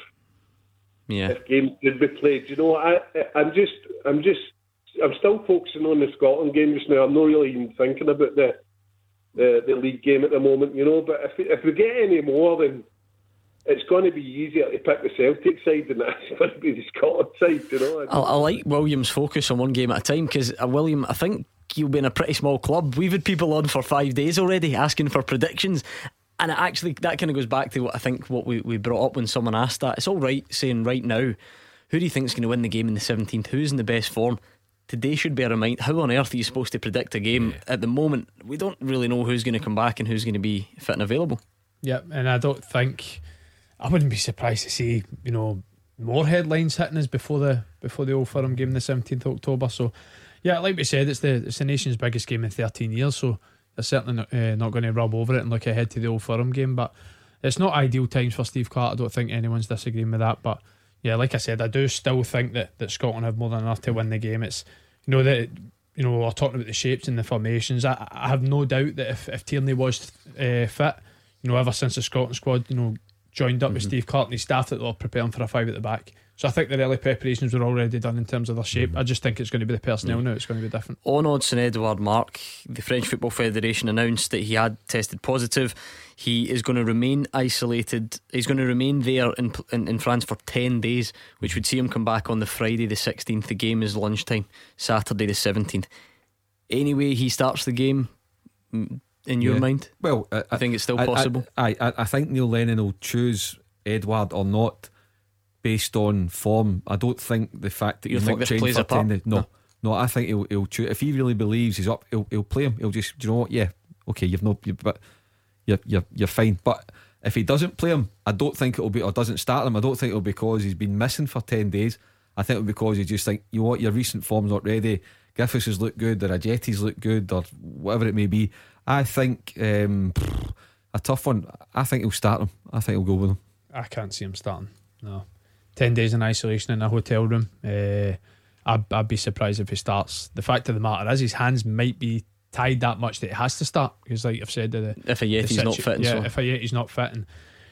yeah. if games did be played. You know, I I'm just I'm just I'm still focusing on the Scotland game just now. I'm not really even thinking about the the, the league game at the moment. You know, but if if we get any more, then it's going to be easier to pick the Celtic side than it's going to be the Scotland side. You know, I, I like William's focus on one game at a time, because uh, William, I think you'll be in a pretty small club. We've had people on for five days already asking for predictions, and it actually that kind of goes back to what I think what we, we brought up when someone asked that. It's all right saying right now, who do you think is going to win the game in the seventeenth? Who's in the best form? Today should bear in mind, how on earth are you supposed to predict a game yeah. at the moment? We don't really know who's going to come back and who's going to be fit and available. Yeah, and I don't think I wouldn't be surprised to see, you know, more headlines hitting us before the before the Old Firm game the seventeenth of October. So yeah, like we said, it's the it's the nation's biggest game in thirteen years, so they're certainly not, uh, not going to rub over it and look ahead to the Old Firm game. But it's not ideal times for Steve Clarke. I don't think anyone's disagreeing with that. But yeah, like I said, I do still think that, that Scotland have more than enough to win the game. It's, you know, that, you know, we're talking about the shapes and the formations. I, I have no doubt that if, if Tierney was uh, fit, you know, ever since the Scotland squad, you know, joined up mm-hmm. with Steve Clarke and he staff that they're preparing for a five at the back. So I think the early preparations were already done in terms of their shape. I just think it's going to be the personnel mm-hmm. now. It's going to be different. On Odsonne Edouard, Mark, the French Football Federation announced that he had tested positive. He is going to remain isolated. He's going to remain there in, in, in France for ten days, which would see him come back on the Friday the sixteenth. The game is lunchtime, Saturday the seventeenth. Anyway, he starts the game in your yeah. mind? Well, I, I think it's still I, possible. I, I, I think Neil Lennon will choose Edouard or not based on form. I don't think the fact that you he's think not trained plays for a part? ten days. No, no, no. I think he'll he'll choose, if he really believes he's up. He'll he'll play him. He'll just, do you know what? Yeah, okay. You've no, you, but you're you're you're fine. But if he doesn't play him, I don't think it'll be, or doesn't start him, I don't think it'll be because he's been missing for ten days. I think it'll be because you just think, you know what, your recent form's not ready. Griffiths has looked good, or Ajeti's looked good, or whatever it may be. I think um, a tough one. I think he'll start him. I think he'll go with him. I can't see him starting. No, ten days in isolation in a hotel room. Uh, I'd, I'd be surprised if he starts. The fact of the matter is, his hands might be tied that much that he has to start, because, like I've said, the, if Ajeti's not fit, yeah, so. if Ajeti's not fit, and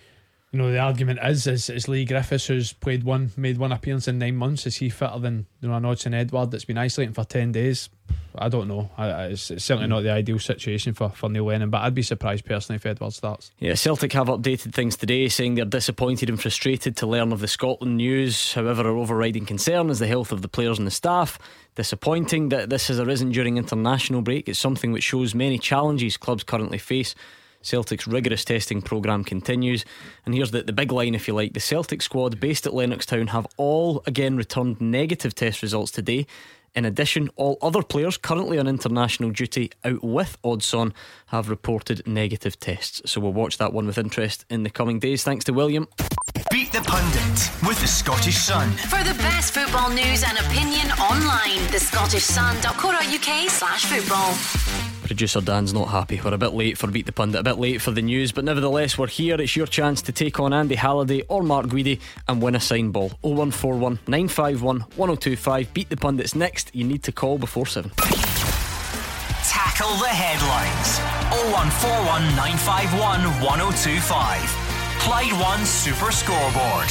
you know, the argument is, is is Lee Griffiths, who's played one, made one appearance in nine months, is he fitter than, you know, an Odsonne Edouard that's been isolating for ten days? I don't know. I, it's, it's certainly not the ideal situation for, for Neil Lennon, but I'd be surprised personally if Edouard starts. Yeah, Celtic have updated things today, saying they're disappointed and frustrated to learn of the Scotland news. However, our overriding concern is the health of the players and the staff. Disappointing that this has arisen during international break. It's something which shows many challenges clubs currently face. Celtic's rigorous testing programme continues. And here's the, the big line, if you like. The Celtic squad based at Lennoxtown have all again returned negative test results today. In addition, all other players currently on international duty out with Odsonne have reported negative tests. So we'll watch that one with interest in the coming days. Thanks to William. Beat the Pundit with the Scottish Sun. For the best football news and opinion online, the Scottish Sun dot co dot uk slash football. Producer Dan's not happy. We're a bit late for Beat the Pundit, a bit late for the news, but nevertheless we're here. It's your chance to take on Andy Halliday or Mark Guidi and win a signed ball. oh one four one, nine five one, one oh two five. Beat the Pundit's next. You need to call before seven. Tackle the headlines. oh one four one, nine five one, one oh two five. Clyde One Super Scoreboard.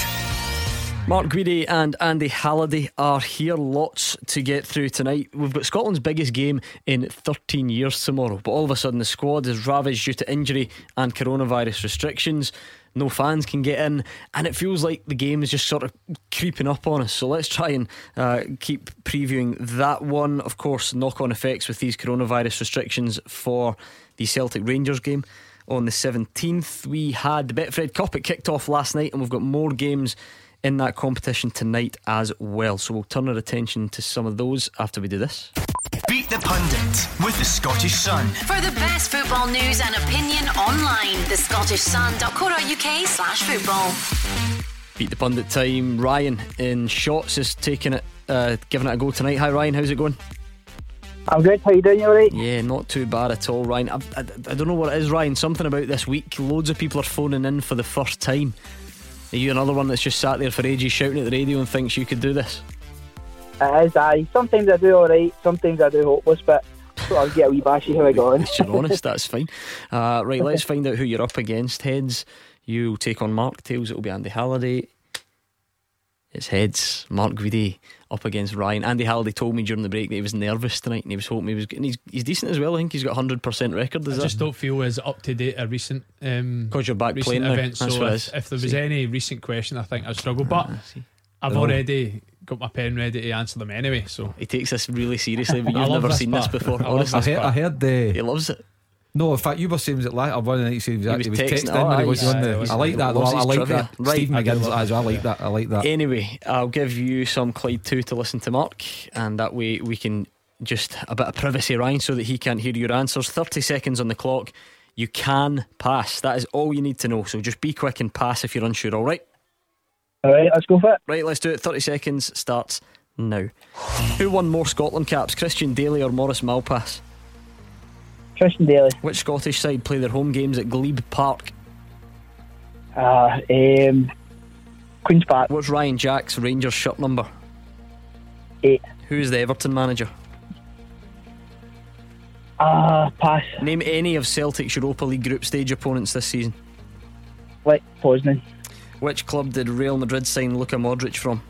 Mark Guidi and Andy Halliday are here. Lots to get through tonight. We've got Scotland's biggest game in thirteen years tomorrow, but all of a sudden the squad is ravaged due to injury and coronavirus restrictions. No fans can get in, and it feels like the game is just sort of creeping up on us. So let's try and uh, keep previewing that one. Of course, knock-on effects with these coronavirus restrictions for the Celtic Rangers game on the seventeenth. We had the Betfred Cup. It kicked off last night, and we've got more games in that competition tonight as well. So we'll turn our attention to some of those after we do this. Beat the Pundit with the Scottish Sun. For the best football news and opinion online, the Scottish Sun dot co dot uk slash football. Beat the Pundit time. Ryan in Shotts is taking it, uh, giving it a go tonight. Hi Ryan, how's it going? I'm good, how you doing? You alright? Yeah, not too bad at all, Ryan. I, I, I don't know what it is, Ryan. Something about this week. Loads of people are phoning in for the first time. Are you another one that's just sat there for ages shouting at the radio and thinks you could do this? It is, aye. Sometimes I do alright, sometimes I do hopeless, but I'll get a wee bashy how I go on. If you're honest, that's fine. Uh, right, let's find out who you're up against. Heads, you take on Mark. Tails, it'll be Andy Halliday. It's heads. Mark Guidi up against Ryan. Andy Halliday told me during the break that he was nervous tonight and he was hoping he was getting. He's, he's decent as well. I think he's got a one hundred percent record. Is I that? just don't feel as up to date a recent um, because you're back recent playing event. now. That's so what it if, is. if there was See. any recent question, I think I'd struggle. But I've No. already got my pen ready to answer them anyway. So he takes this really seriously, but I you've love never this seen part. this before. I love Honestly, I heard, I heard the. he loves it. No, in fact, you were saying was it last? I one night he said he was, He was he was texting- texting oh, when he aye, was aye, on aye, the. aye, I like aye. that. though. Loves I his like trivia. that. Right. Steve I do McGinn's love as well. I like that. I like that. Anyway, I'll give you some Clyde two to listen to Mark, and that way we can just a bit of privacy, Ryan, so that he can't hear your answers. thirty seconds on the clock. You can pass. That is all you need to know. So just be quick and pass if you're unsure. All right. Alright, let's go for it. Right, let's do it. thirty seconds starts now. Who won more Scotland caps, Christian Daly or Maurice Malpass? Christian Daly. Which Scottish side play their home games at Glebe Park? Uh, um, Queen's Park. What's Ryan Jack's Rangers shirt number? Eight. Who's the Everton manager? Ah, uh, pass. Name any of Celtic's Europa League group stage opponents this season. Like Poznan. Which club did Real Madrid sign Luka Modric from?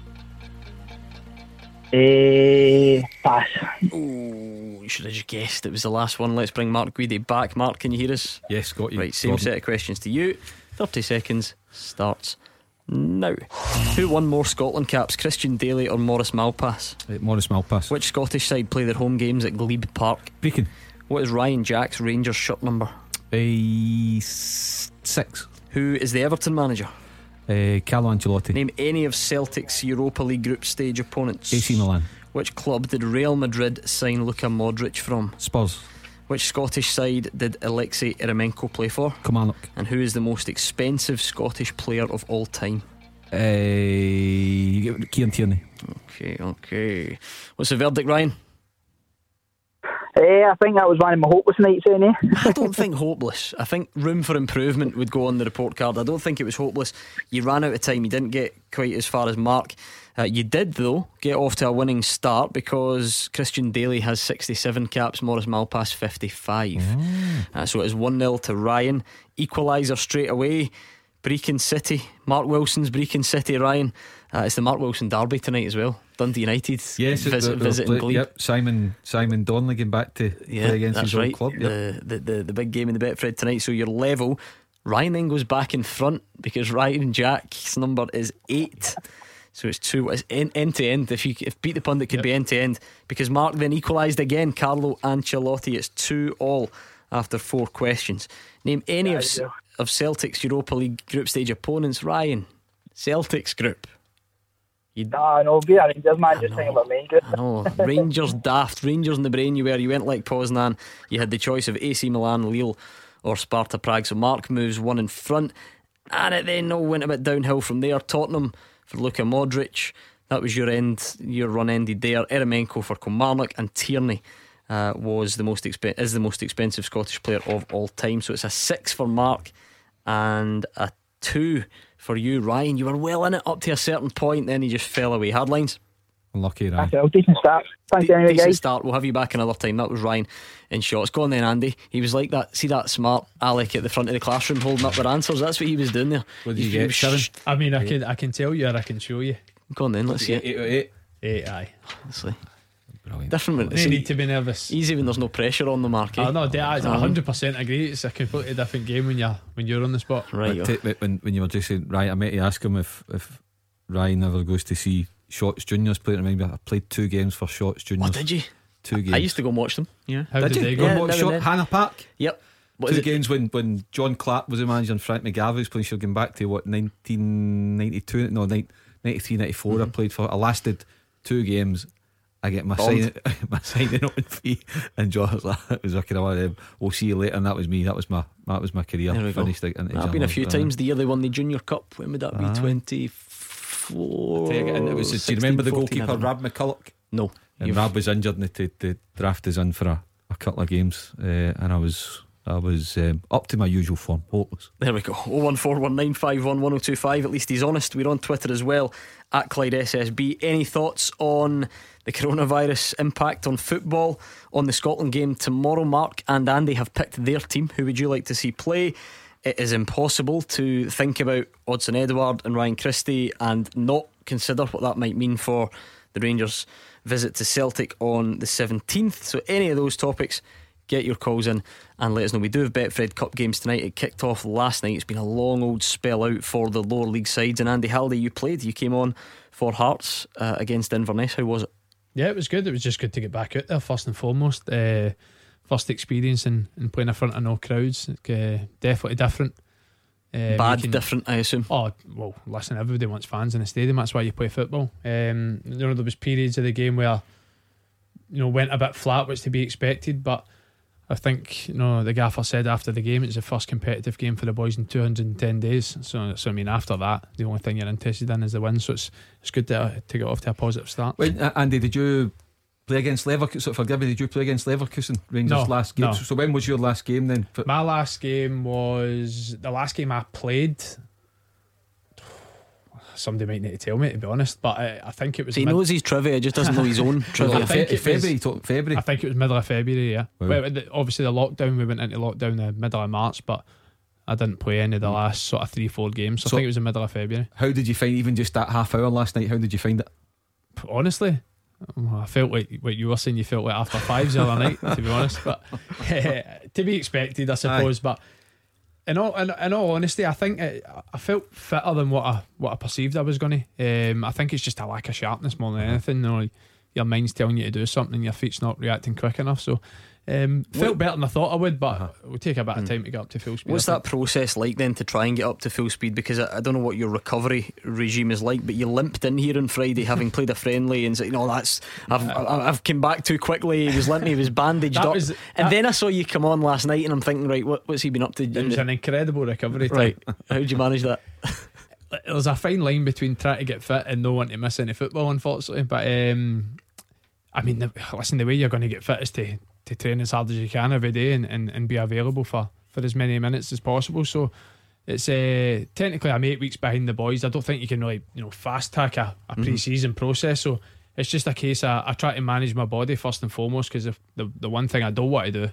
Eh, pass. Ooh, you should have just guessed. It was the last one. Let's bring Mark Guidi back. Mark, can you hear us? Yes, got you. Right, same Gordon. set of questions to you. thirty seconds starts now. Who won more Scotland caps, Christian Daly or Maurice Malpass? Uh, Maurice Malpass. Which Scottish side play their home games at Glebe Park? Beacon. What is Ryan Jack's Rangers shirt number? Uh, s- six. Who is the Everton manager? Uh, Carlo Ancelotti. Name any of Celtic's Europa League group stage opponents. A C Milan. Which club did Real Madrid sign Luka Modric from? Spurs. Which Scottish side did Alexei Eremenko play for? Kilmarnock. And who is the most expensive Scottish player of all time? Uh, Kieran Tierney. Okay, okay. What's the verdict, Ryan? Eh, I think that was one of my hopeless nights, eh? I don't think hopeless. I think room for improvement would go on the report card. I don't think it was hopeless. You ran out of time. You didn't get quite as far as Mark. Uh, you did, though, get off to a winning start because Christian Daly has sixty-seven caps, Maurice Malpass fifty-five. Mm. Uh, so it is one nil to Ryan. Equaliser straight away. Brecon City, Mark Wilson's Brecon City, Ryan. Uh, it's the Mark Wilson derby tonight as well. Dundee United yes, visit, the, visiting Glebe. Yep, Simon Simon Donnelly getting back to yeah, play against that's his right. old club. Yep. The, the, the, the big game in the Betfred tonight. So you're level. Ryan then goes back in front because Ryan Jack's number is eight. So it's two. It's end, end to end. If you if beat the pundit could yep. be end to end, because Mark then equalised again. Carlo Ancelotti. It's two all after four questions. Name any yeah, of yeah. of Celtic's Europa League group stage opponents. Ryan, Celtic's group. You nah, no, be a Rangers man. Just thinking about main group. I know. Rangers daft. Rangers in the brain you were. You went like Poznan. You had the choice of A C Milan, Lille, or Sparta Prague. So Mark moves one in front, and it then all went a bit downhill from there. Tottenham for Luka Modric. That was your end. Your run ended there. Eremenko for Kilmarnock, and Tierney uh, was the most exp- is the most expensive Scottish player of all time. So it's a six for Mark and a two for you, Ryan. You were well in it up to a certain point, then you just fell away. Hardlines. Unlucky, Ryan. Okay, well, decent start. Thanks De- anyway, decent guys. start. We'll have you back another time. That was Ryan in shots. Go on then, Andy. He was like that. See that smart Alec at the front of the classroom holding up their answers? That's what he was doing there. What did you get, Kevin? I mean, I can I can tell you, or I can show you. Go on then. Let's see it. Eight out of eight. Eight, aye. Honestly, brilliant. Different. No need to be nervous. Easy when there's no pressure on the mark. Eh? Oh no, I one hundred percent agree. It's a completely different game when you're when you're on the spot. Right. T- when when you were just saying, right, I meant to ask him if if Ryan ever goes to see Shots Juniors play. Remember, I played two games for Shots Juniors. Oh, did you? Two games. I used to go and watch them. Yeah. How did, did they you go? go and Yeah, watch now Shot and then. Hannah Park? Yep. What Two is it? games when, when John Clark was the manager and Frank McGarvey was playing. She'll get back to what, nineteen ninety-two? No, ninety-three ninety-four. Mm-hmm. I played for. I lasted two games. I get my signing, my signing up fee, and John was like, it was like, um, we'll see you later, and that was me. That was my that was my career. There we Finished go. Like, into I've been a few uh, times. The year they won the Junior Cup. When would that be? Aye. twenty-four. And it was. Do you remember the goalkeeper Rab McCulloch? No. And You've- Rab was injured, and they, they drafted us in for a, a couple of games, uh, and I was I was um, up to my usual form, hopeless. There we go. oh one four one nine five one one oh two five. At least he's honest. We're on Twitter as well at Clyde S S B. Any thoughts on the coronavirus impact on football, on the Scotland game tomorrow? Mark and Andy have picked their team. Who would you like to see play? It is impossible to think about Odsonne Edouard and Ryan Christie and not consider what that might mean for the Rangers' visit to Celtic on the seventeenth. So any of those topics, get your calls in and let us know. We do have Betfred Cup games tonight. It kicked off last night. It's been a long old spell out for the lower league sides. And Andy Halliday, you played. You came on for Hearts uh, against Inverness. How was it? Yeah, it was good. It was just good to get back out there first and foremost. Uh, first experience in, in playing in front of no crowds. Uh, definitely different. Uh, Bad, can, different, I assume. Oh well, listen, everybody wants fans in the stadium. That's why you play football. Um, you know, there was periods of the game where you know went a bit flat, which to be expected. But I think you know the gaffer said after the game it's the first competitive game for the boys in two hundred ten days. So, so I mean, after that, the only thing you're interested in is the win. So it's it's good to uh, to get off to a positive start. Wait, uh, Andy, did you play against Leverkusen? So forgive me, did you play against Leverkusen Rangers No, last game? no. So, so when was your last game then? For- My last game was the last game I played. Somebody might need to tell me, to be honest, but I, I think it was. He mid- knows his trivia, just doesn't know his own trivia. I think Fe- it was- February, talk- February. I think it was middle of February. Yeah. Wow. Well, the- obviously the lockdown. We went into lockdown the middle of March, but I didn't play any of the last sort of three, four games. So, So- I think it was the middle of February. How did you find even just that half hour last night? How did you find it? Honestly, well, I felt like what you were saying. You felt like after fives the other night, to be honest. But to be expected, I suppose. But in all, in, in all honesty, I think it, I felt fitter than what I what I perceived I was going to. Um, I think it's just a lack of sharpness more than anything. You know, your mind's telling you to do something, and your feet's not reacting quick enough. So. Um, felt What- better than I thought I would, but Uh-huh. it would take a bit of time to get up to full speed. What's I that process like then to try and get up to full speed? Because I, I don't know what your recovery regime is like, but you limped in here on Friday having played a friendly and said, you know, that's I've, I've, I've come back too quickly. He was limping, he was bandaged That up. was- and that- then I saw you come on last night and I'm thinking, right, what, what's he been up to? It was an incredible recovery time. Right, how'd you manage that? There's a fine line between trying to get fit and no wanting to miss any football, unfortunately. But um, I mean, the, listen, the way you're going to get fit is to, to train as hard as you can every day and, and, and be available for, for as many minutes as possible. So it's uh, technically I'm eight weeks behind the boys. I don't think you can really you know fast track a, a Mhm. pre-season process. So it's just a case of I try to manage my body first and foremost, because the, the one thing I don't want to do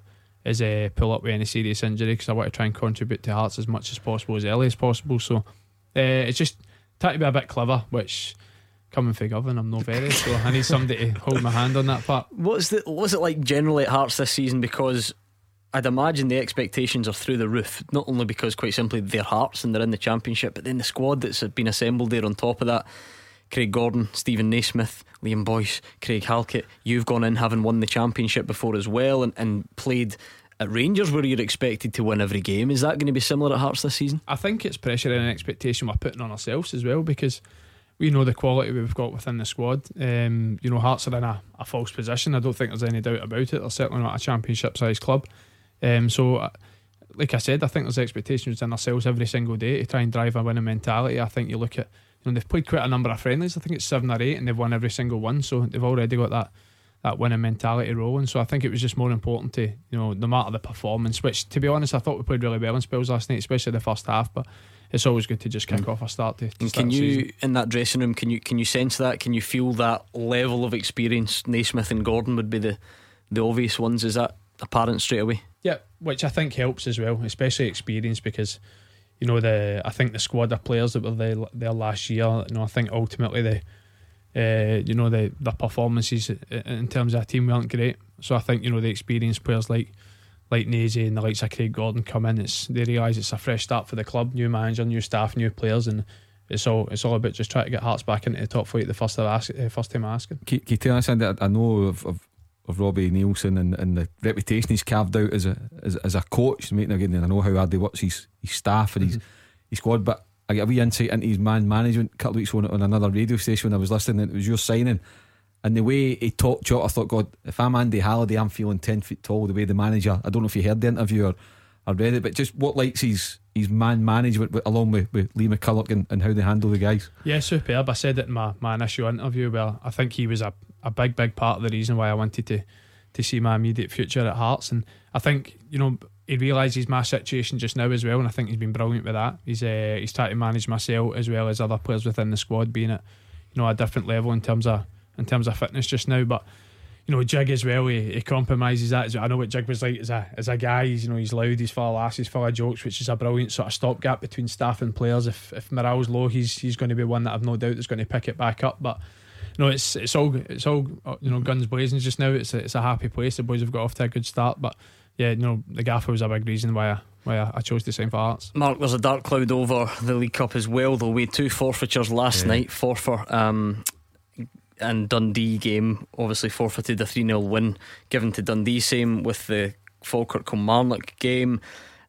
is uh, pull up with any serious injury, because I want to try and contribute to Hearts as much as possible, as early as possible. So uh, it's just trying to be a bit clever, which coming from Govan, I'm not very, so I need somebody to hold my hand on that part. What's the what's it like generally at Hearts this season? Because I'd imagine the expectations are through the roof, not only because quite simply they're Hearts and they're in the Championship, but then the squad that's been assembled there on top of that. Craig Gordon, Stephen Naismith, Liam Boyce, Craig Halkett. You've gone in having won the Championship before as well, and, and played at Rangers where you're expected to win every game. Is that going to be similar at Hearts this season? I think it's pressure and expectation we're putting on ourselves as well, because we know the quality we've got within the squad. Um, you know, Hearts are in a, a false position. I don't think there's any doubt about it. They're certainly not a Championship sized club. Um, so, uh, like I said, I think there's expectations in ourselves every single day to try and drive a winning mentality. I think you look at, you know, they've played quite a number of friendlies. I think it's seven or eight, and they've won every single one. So they've already got that that winning mentality rolling. So I think it was just more important to, you know, no matter the performance, which to be honest I thought we played really well in spells last night, especially the first half, but it's always good to just kick mm. off a start to, to and start can the you season. In that dressing room, can you can you sense that? Can you feel that level of experience? Naismith and Gordon would be the the obvious ones. Is that apparent straight away? Yeah, which I think helps as well, especially experience, because you know the I think the squad of players that were there, there last year, you know, I think ultimately the uh, you know the the performances in terms of a team weren't great. So I think, you know, the experienced players like like Nazy and the likes of Craig Gordon come in, it's they realise it's a fresh start for the club, new manager, new staff, new players, and it's all it's all about just trying to get Hearts back into the top flight the first, ask, uh, first time asking. Can you tell us, I know of, of, of Robbie Nielsen and, and the reputation he's carved out as a as, as a coach, and I know how hard he works his, his staff and his, mm-hmm. his squad, but I get a wee insight into his man management a couple of weeks on, on another radio station when I was listening, and it was your signing. And the way he talked to it, I thought, God, if I'm Andy Halliday, I'm feeling ten feet tall. The way the manager, I don't know if you heard the interview or, or read it, but just what likes his his man management with, along with, with Lee McCulloch and, and how they handle the guys. Yeah, superb. I said it in my, my initial interview where I think he was a, a big, big part of the reason why I wanted to to see my immediate future at Hearts. And I think, you know, he realises my situation just now as well, and I think he's been brilliant with that. He's uh, he's trying to manage myself as well as other players within the squad, being at, you know, a different level in terms of in terms of fitness just now. But you know, Jig as well, he, he compromises that. I know what Jig was like as a as a guy. He's, you know, he's loud, he's full of laughs, he's full of jokes, which is a brilliant sort of stopgap between staff and players. If if morale's low, he's he's going to be one that I've no doubt is going to pick it back up. But you know, it's it's all it's all you know, guns blazing just now. It's a, it's a happy place. The boys have got off to a good start. But yeah, you know, the gaffer was a big reason why I why I chose to sign for Hearts. Mark, there's a dark cloud over the League Cup as well, though. We had two forfeitures last yeah. night. Forfeit um, and Dundee game, obviously forfeited a three nil win given to Dundee. Same with the Falkirk Kilmarnock game.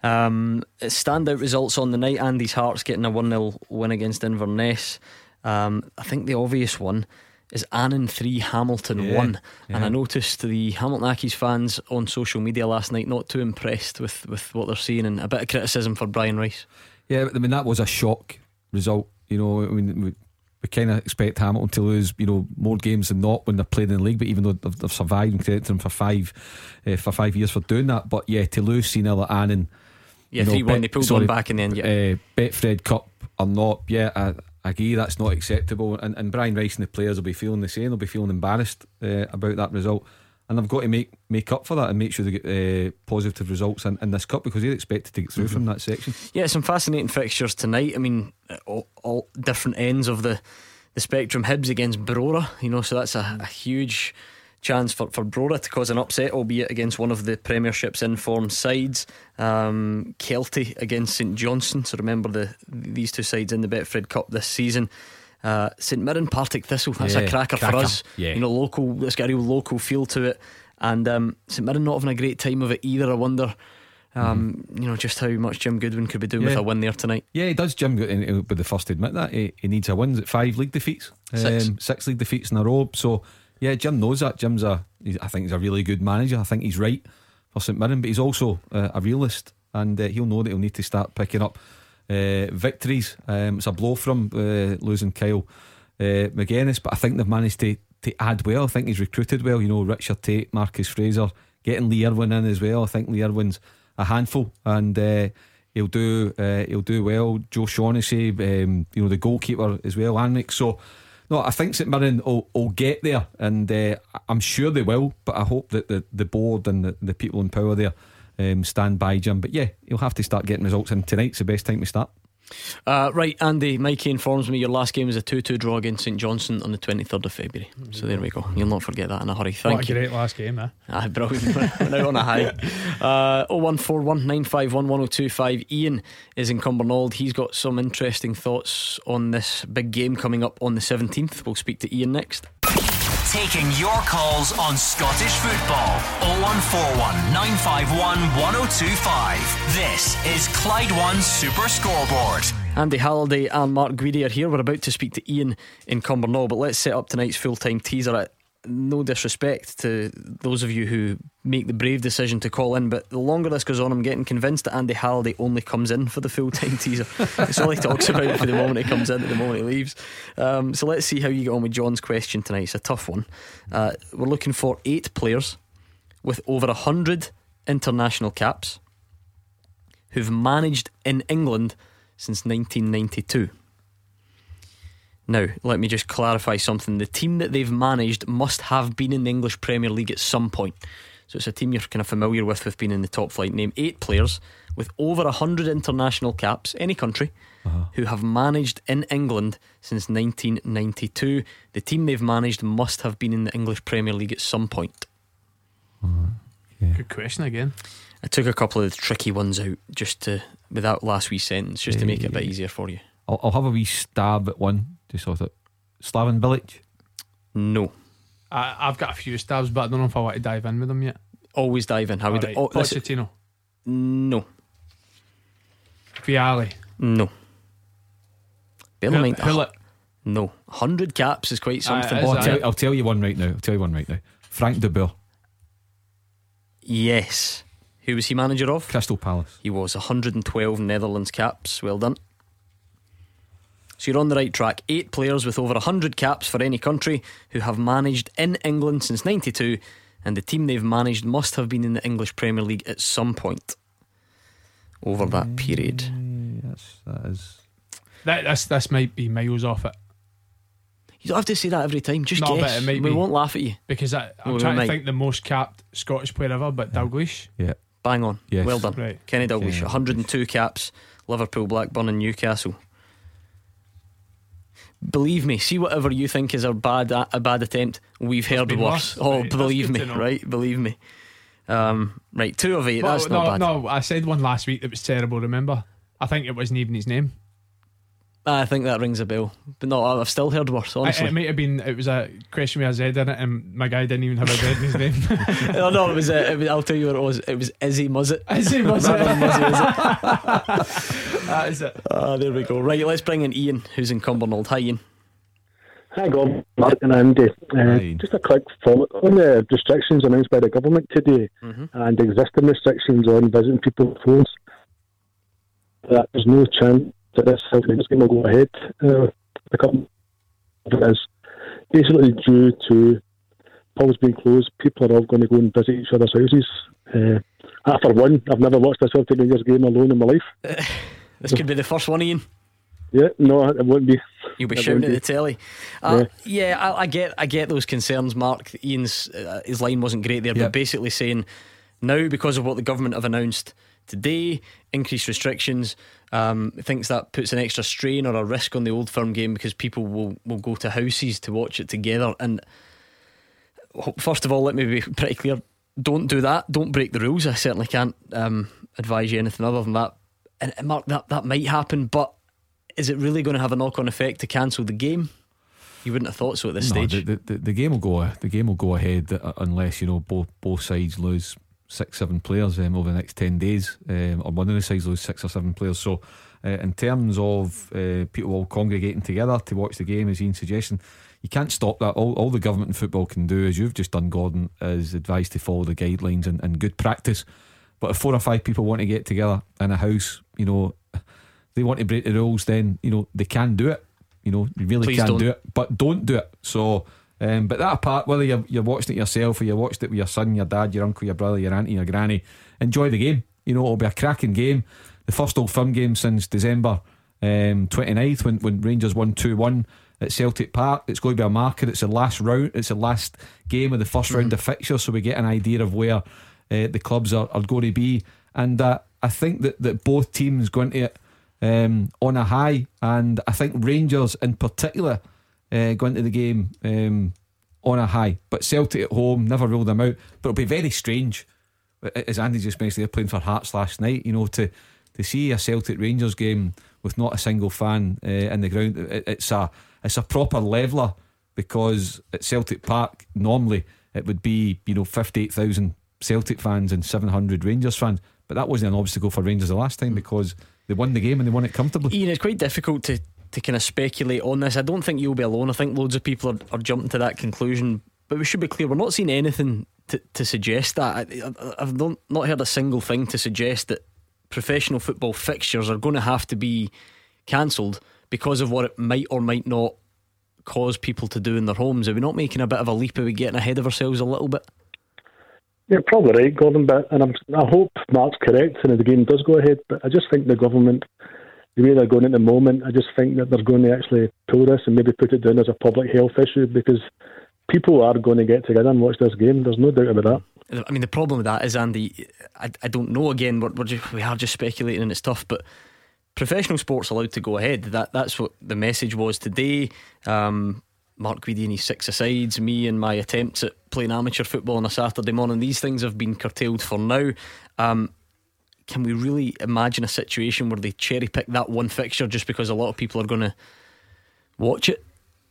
Um, standout results on the night. Andy's Hearts getting a one nil win against Inverness. um, I think the obvious one is Annan three, Hamilton yeah, one. yeah. And I noticed the Hamilton Accies fans on social media last night not too impressed with, with what they're seeing, and a bit of criticism for Brian Rice. Yeah, I mean, that was a shock result. You know, I mean, we, we kind of expect Hamilton to lose, you know, more games than not when they're playing in the league, but even though they've, they've survived, and credit to them for five uh, for five years for doing that. But yeah, to lose three nil at Annan, yeah, three one, they pulled sorry, one back in the end. Yeah, uh, Betfred Cup or not, yeah, I, I agree that's not acceptable, and, and Brian Rice and the players will be feeling the same. They'll be feeling embarrassed uh, about that result, and they've got to make make up for that and make sure they get uh, positive results in, in this cup, because they're expected to get through mm-hmm. from that section. Yeah, some fascinating fixtures tonight. I mean, all, all different ends of the the spectrum. Hibs against Brora, you know, so that's a, a huge chance for, for Brora to cause an upset, albeit against one of the Premiership's informed sides. um, Kelty against St Johnstone, so remember the these two sides in the Betfred Cup this season. uh, St Mirren Partick Thistle, that's yeah, a cracker, cracker for us, yeah. You know, local, it's got a real local feel to it. And um, St Mirren not having a great time of it either. I wonder Um, mm. you know, just how much Jim Goodwin could be doing yeah. with a win there tonight. Yeah, he does. Jim Goodwin would be the first to admit that he, he needs a win. Is it five league defeats? Six. Um, six league defeats in a row. So yeah, Jim knows that. Jim's a he's, I think he's a really good manager. I think he's right for St Mirren, but he's also uh, a realist, and uh, he'll know that he'll need to start picking up uh, victories. Um, it's a blow from uh, losing Kyle uh, McGuinness, but I think they've managed to to add well. I think he's recruited well. You know, Richard Tate, Marcus Fraser, getting Lee Irwin in as well. I think Lee Irwin's a handful, and uh, he'll do uh, he'll do well. Joe Shaughnessy, um, you know, the goalkeeper as well, Anric. So no, I think St Mirren will, will get there, and uh, I'm sure they will. But I hope that the, the board and the, the people in power there um, stand by Jim. But yeah, he'll have to start getting results, and tonight's the best time to start. Uh, right, Andy, Mikey informs me your last game is a two two draw against St Johnstone on the twenty-third of February. So there we go. You'll not forget that in a hurry. Thank what a you. great last game, eh? Ah, brilliant. We're now on a high. uh, oh one four one nine five one one oh two five. Ian is in Cumbernauld. He's got some interesting thoughts on this big game coming up on the seventeenth. We'll speak to Ian next. Taking your calls on Scottish football. oh one four one nine five one one oh two five. This is Clyde One Super Scoreboard. Andy Halliday and Mark Guidi are here. We're about to speak to Ian in Cumbernauld, but let's set up tonight's full-time teaser. No disrespect to those of you who make the brave decision to call in, but the longer this goes on, I'm getting convinced that Andy Halliday only comes in for the full-time teaser. It's all he talks about for the moment he comes in to the moment he leaves. um, So let's see how you get on with John's question tonight. It's a tough one. uh, We're looking for eight players with over a hundred international caps who've managed in England since nineteen ninety-two. Now, let me just clarify something. The team that they've managed must have been in the English Premier League at some point. So it's a team you're kind of familiar with, with being in the top flight. Name eight players with over one hundred international caps, any country, uh-huh. who have managed in England since nineteen ninety-two. The team they've managed must have been in the English Premier League at some point. Uh-huh. Yeah. Good question again. I took a couple of the tricky ones out just to, with that last wee sentence, just yeah, to make it a bit yeah. easier for you. I'll, I'll have a wee stab at one. Just sort of Slaven Bilic. No. I, I've got a few stabs, but I don't know if I want to dive in with them yet. Always dive in. How would right. oh, Pochettino? No. Vialli? No. Bear in mind, Hullet? No. one hundred caps is quite something. Uh, is oh, I'll, that- tell, I'll tell you one right now. I'll tell you one right now. Frank de Boer, Yes. Who was he manager of? Crystal Palace. He was one hundred twelve Netherlands caps. Well done. So you're on the right track. Eight players with over one hundred caps for any country who have managed in England since ninety-two, and the team they've managed must have been in the English Premier League at some point over that period. Yes, that is. That, this, this might be miles off it. You don't have to say that every time. Just No, guess. but it might we be. won't laugh at you. Because I, I'm Well, we trying might. to think the most capped Scottish player ever, but Dalglish. Yeah. Bang on. Yes. Well done. Right. Kenny Dalglish, Kenny one hundred two caps. Liverpool, Blackburn and Newcastle. Believe me, see whatever you think is a bad a bad attempt, we've heard been worse. worse. Oh, Right, believe that's me, good to know. right? Believe me. Um, right, two of eight. Well, That's no, not bad. no, I said one last week that was terrible. Remember, I think it wasn't even his name. I think that rings a bell, but no, I've still heard worse. It, Honestly, it might have been. It was a question with a Z in it, and my guy didn't even have a Z in his name. no, no, it was, uh, it was. I'll tell you what it was. It was Izzy Muzzet. Izzy Muzzet. Rather than Muzzy, is it? That is it. Ah, there we go. Right, let's bring in Ian, who's in Cumbernauld. Hi, Ian. Hi, Gordon, Mark and Andy. Uh, Hi. just a quick follow on the restrictions announced by the government today Mm-hmm. and existing restrictions on visiting people's phones. That there's no chance that this this game will go ahead. Uh, the couple of it is basically due to pubs being closed. People are all going to go and visit each other's houses. Uh, I, for one, I've never watched a Celtic Rangers game alone in my life. This could be the first one, Ian. Yeah, no, it won't be. You'll be It shouting won't at be. the telly. Uh, Yeah. yeah, I, I get, I get those concerns, Mark. Ian's uh, his line wasn't great there, Yep. but basically saying now because of what the government have announced today, increased restrictions, um, thinks that puts an extra strain or a risk on the Old Firm game because people will will go to houses to watch it together. And first of all, let me be pretty clear: don't do that. Don't break the rules. I certainly can't um, advise you anything other than that. And, and Mark, that that might happen, but is it really going to have a knock-on effect to cancel the game? You wouldn't have thought so at this No, stage. the, the, the game will go. The game will go ahead uh, unless you know both both sides lose six, seven players um, over the next ten days, um, or one of the sides lose six or seven players. So, uh, in terms of uh, people all congregating together to watch the game, as Ian's suggesting, you can't stop that. All, all the government in football can do, as you've just done, Gordon, is advise to follow the guidelines and, and good practice. But if four or five people want to get together in a house, you know, they want to break the rules, then you know they can do it. You know, you really Please can don't. do it, but don't do it. So, um, but that apart, whether you're, you're watching it yourself or you watched it with your son, your dad, your uncle, your brother, your auntie, your granny, enjoy the game. You know, it'll be a cracking game. The first Old Firm game since December um, twenty-ninth when, when Rangers won two one at Celtic Park. It's going to be a marker. It's the last round. It's the last game of the first round of fixtures, so we get an idea of where uh, the clubs are, are going to be. And uh, I think that, that both teams go into it um, on a high, and I think Rangers in particular uh, go into the game um, on a high. But Celtic at home, never rule them out. But it'll be very strange, as Andy just mentioned, they're playing for Hearts last night, you know, to, to see a Celtic Rangers game with not a single fan uh, in the ground. It, it's a it's a proper leveller, because at Celtic Park normally it would be, you know, fifty-eight thousand Celtic fans and seven hundred Rangers fans, but that wasn't an obstacle for Rangers the last time, because they won the game and they won it comfortably. Ian, it's quite difficult to, to kind of speculate on this. I don't think you'll be alone. I think loads of people are, are jumping to that conclusion, but we should be clear, we're not seeing anything to, to suggest that. I, I, I've not, not heard a single thing to suggest that professional football fixtures are going to have to be cancelled because of what it might or might not cause people to do in their homes. Are we not making a bit of a leap? Are we getting ahead of ourselves a little bit? You're probably right, Gordon, but and I'm, I hope Mark's correct and the game does go ahead, but I just think the government, the way they're going at the moment, I just think that they're going to actually pull this and maybe put it down as a public health issue, because people are going to get together and watch this game. There's no doubt about that. I mean, the problem with that is, Andy, I, I don't know. Again, we're, we're just, we are just speculating, and it's tough. But professional sports allowed to go ahead. That that's what the message was today. Um, Mark Guidi and his six-a-sides, me and my attempts at playing amateur football on a Saturday morning. These things have been curtailed for now. Um, can we really imagine a situation where they cherry pick that one fixture just because a lot of people are going to watch it?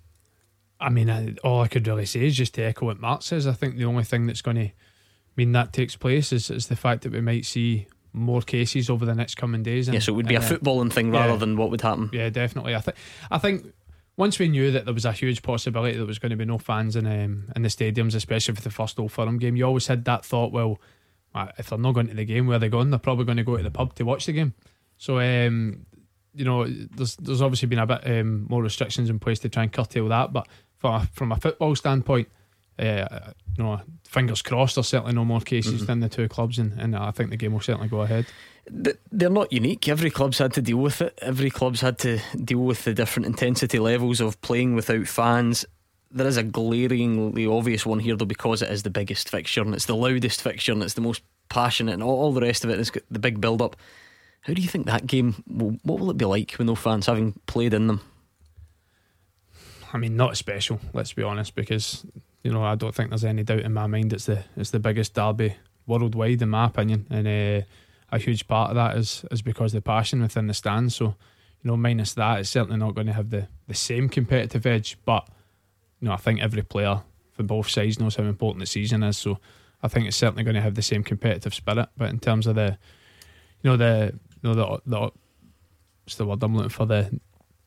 I mean, I, all I could really say is just to echo what Mark says. I think the only thing that's going to mean that takes place is, is the fact that we might see more cases over the next coming days. And, yeah, so it would be a uh, footballing thing yeah, rather than what would happen. Yeah, definitely. I think. I think. Once we knew that there was a huge possibility there was going to be no fans in um, in the stadiums, especially for the first Old Firm game, you always had that thought, well, if they're not going to the game, where are they going? They're probably going to go to the pub to watch the game. So, um, you know, there's there's obviously been a bit um, more restrictions in place to try and curtail that. But from a, from a football standpoint, uh, you know, fingers crossed, there's certainly no more cases mm-hmm. than the two clubs, and, and I think the game will certainly go ahead. They're not unique. Every club's had to deal with it. Every club's had to deal with the different intensity levels of playing without fans. There is a glaringly obvious one here, though, because it is the biggest fixture and it's the loudest fixture and it's the most passionate, and all, all the rest of it is the big build up. How do you think that game will, what will it be like with no fans, having played in them? I mean, not special, let's be honest, because, you know, I don't think there's any doubt in my mind it's the it's the biggest derby worldwide, in my opinion, and uh, a huge part of that is is because of the passion within the stands. So, you know, minus that, it's certainly not going to have the, the same competitive edge. But, you know, I think every player for both sides knows how important the season is. So I think it's certainly going to have the same competitive spirit. But in terms of the, you know, the you know the the what's the word I'm looking for, the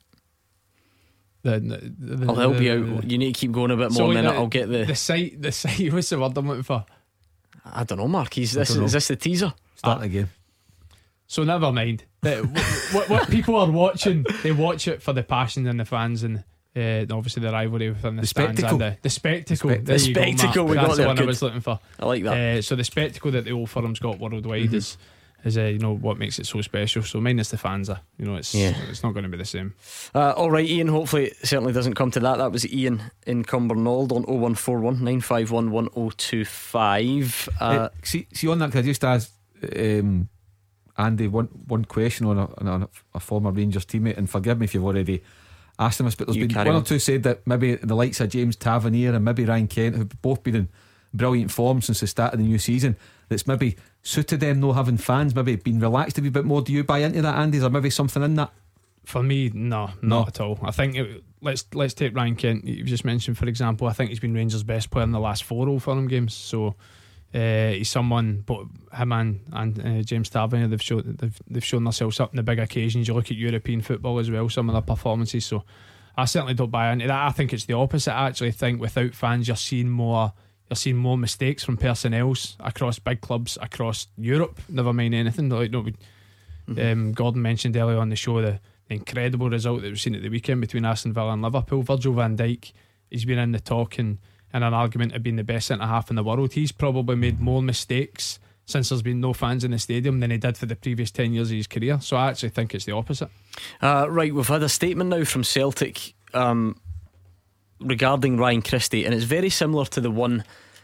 the, the, the I'll help the, you out. You need to keep going a bit more, so and then the, I'll get the the site. The site. What's the word I'm looking for? I don't know, Mark. Is this is this the teaser? Start again. So never mind. The, what, what people are watching, they watch it for the passion and the fans, and uh, obviously the rivalry within the, the stands spectacle. and the, the spectacle. The, the spectacle. Go, we That's got the there. one Good. I was looking for. I like that. Uh, so the spectacle that the Old Firm's got worldwide mm-hmm. is is uh, you know what makes it so special. So minus the fans, are you know it's yeah. it's not going to be the same. Uh, all right, Ian. Hopefully, it certainly doesn't come to that. That was Ian in Cumbernauld on oh one four one nine five one one oh two five. Uh, uh, see, see on that, could I just ask um, Andy one one question on a, on a, a former Rangers teammate, and forgive me if you've already asked him this, but there's you been one on. or two said that maybe the likes of James Tavernier and maybe Ryan Kent, who've both been in brilliant form since the start of the new season, that's maybe suited them not having fans, maybe been relaxed a wee bit more. Do you buy into that, Andy? Is there maybe something in that? For me, no, not no. at all. I think it, let's let's take Ryan Kent, you just mentioned, for example. I think he's been Rangers' best player in the last four Old Firm games. So uh, he's someone, but him and, and uh, James Tavernier, they've shown they've, they've shown themselves up in the big occasions. You look at European football as well, some of their performances. So I certainly don't buy into that. I think it's the opposite. I actually think without fans, you're seeing more. You're seeing more mistakes from personnels across big clubs across Europe. Never mind anything like no. Mm-hmm. Um, Gordon mentioned earlier on the show the, the incredible result that we've seen at the weekend between Aston Villa and Liverpool. Virgil van Dijk, he's been in the talk and in an argument of being the best centre half in the world. He's probably made more mistakes since there's been no fans in the stadium than he did for the previous ten years of his career. So I actually think it's the opposite. Uh, right, we've had a statement now from Celtic Um regarding Ryan Christie, and it's very similar to the one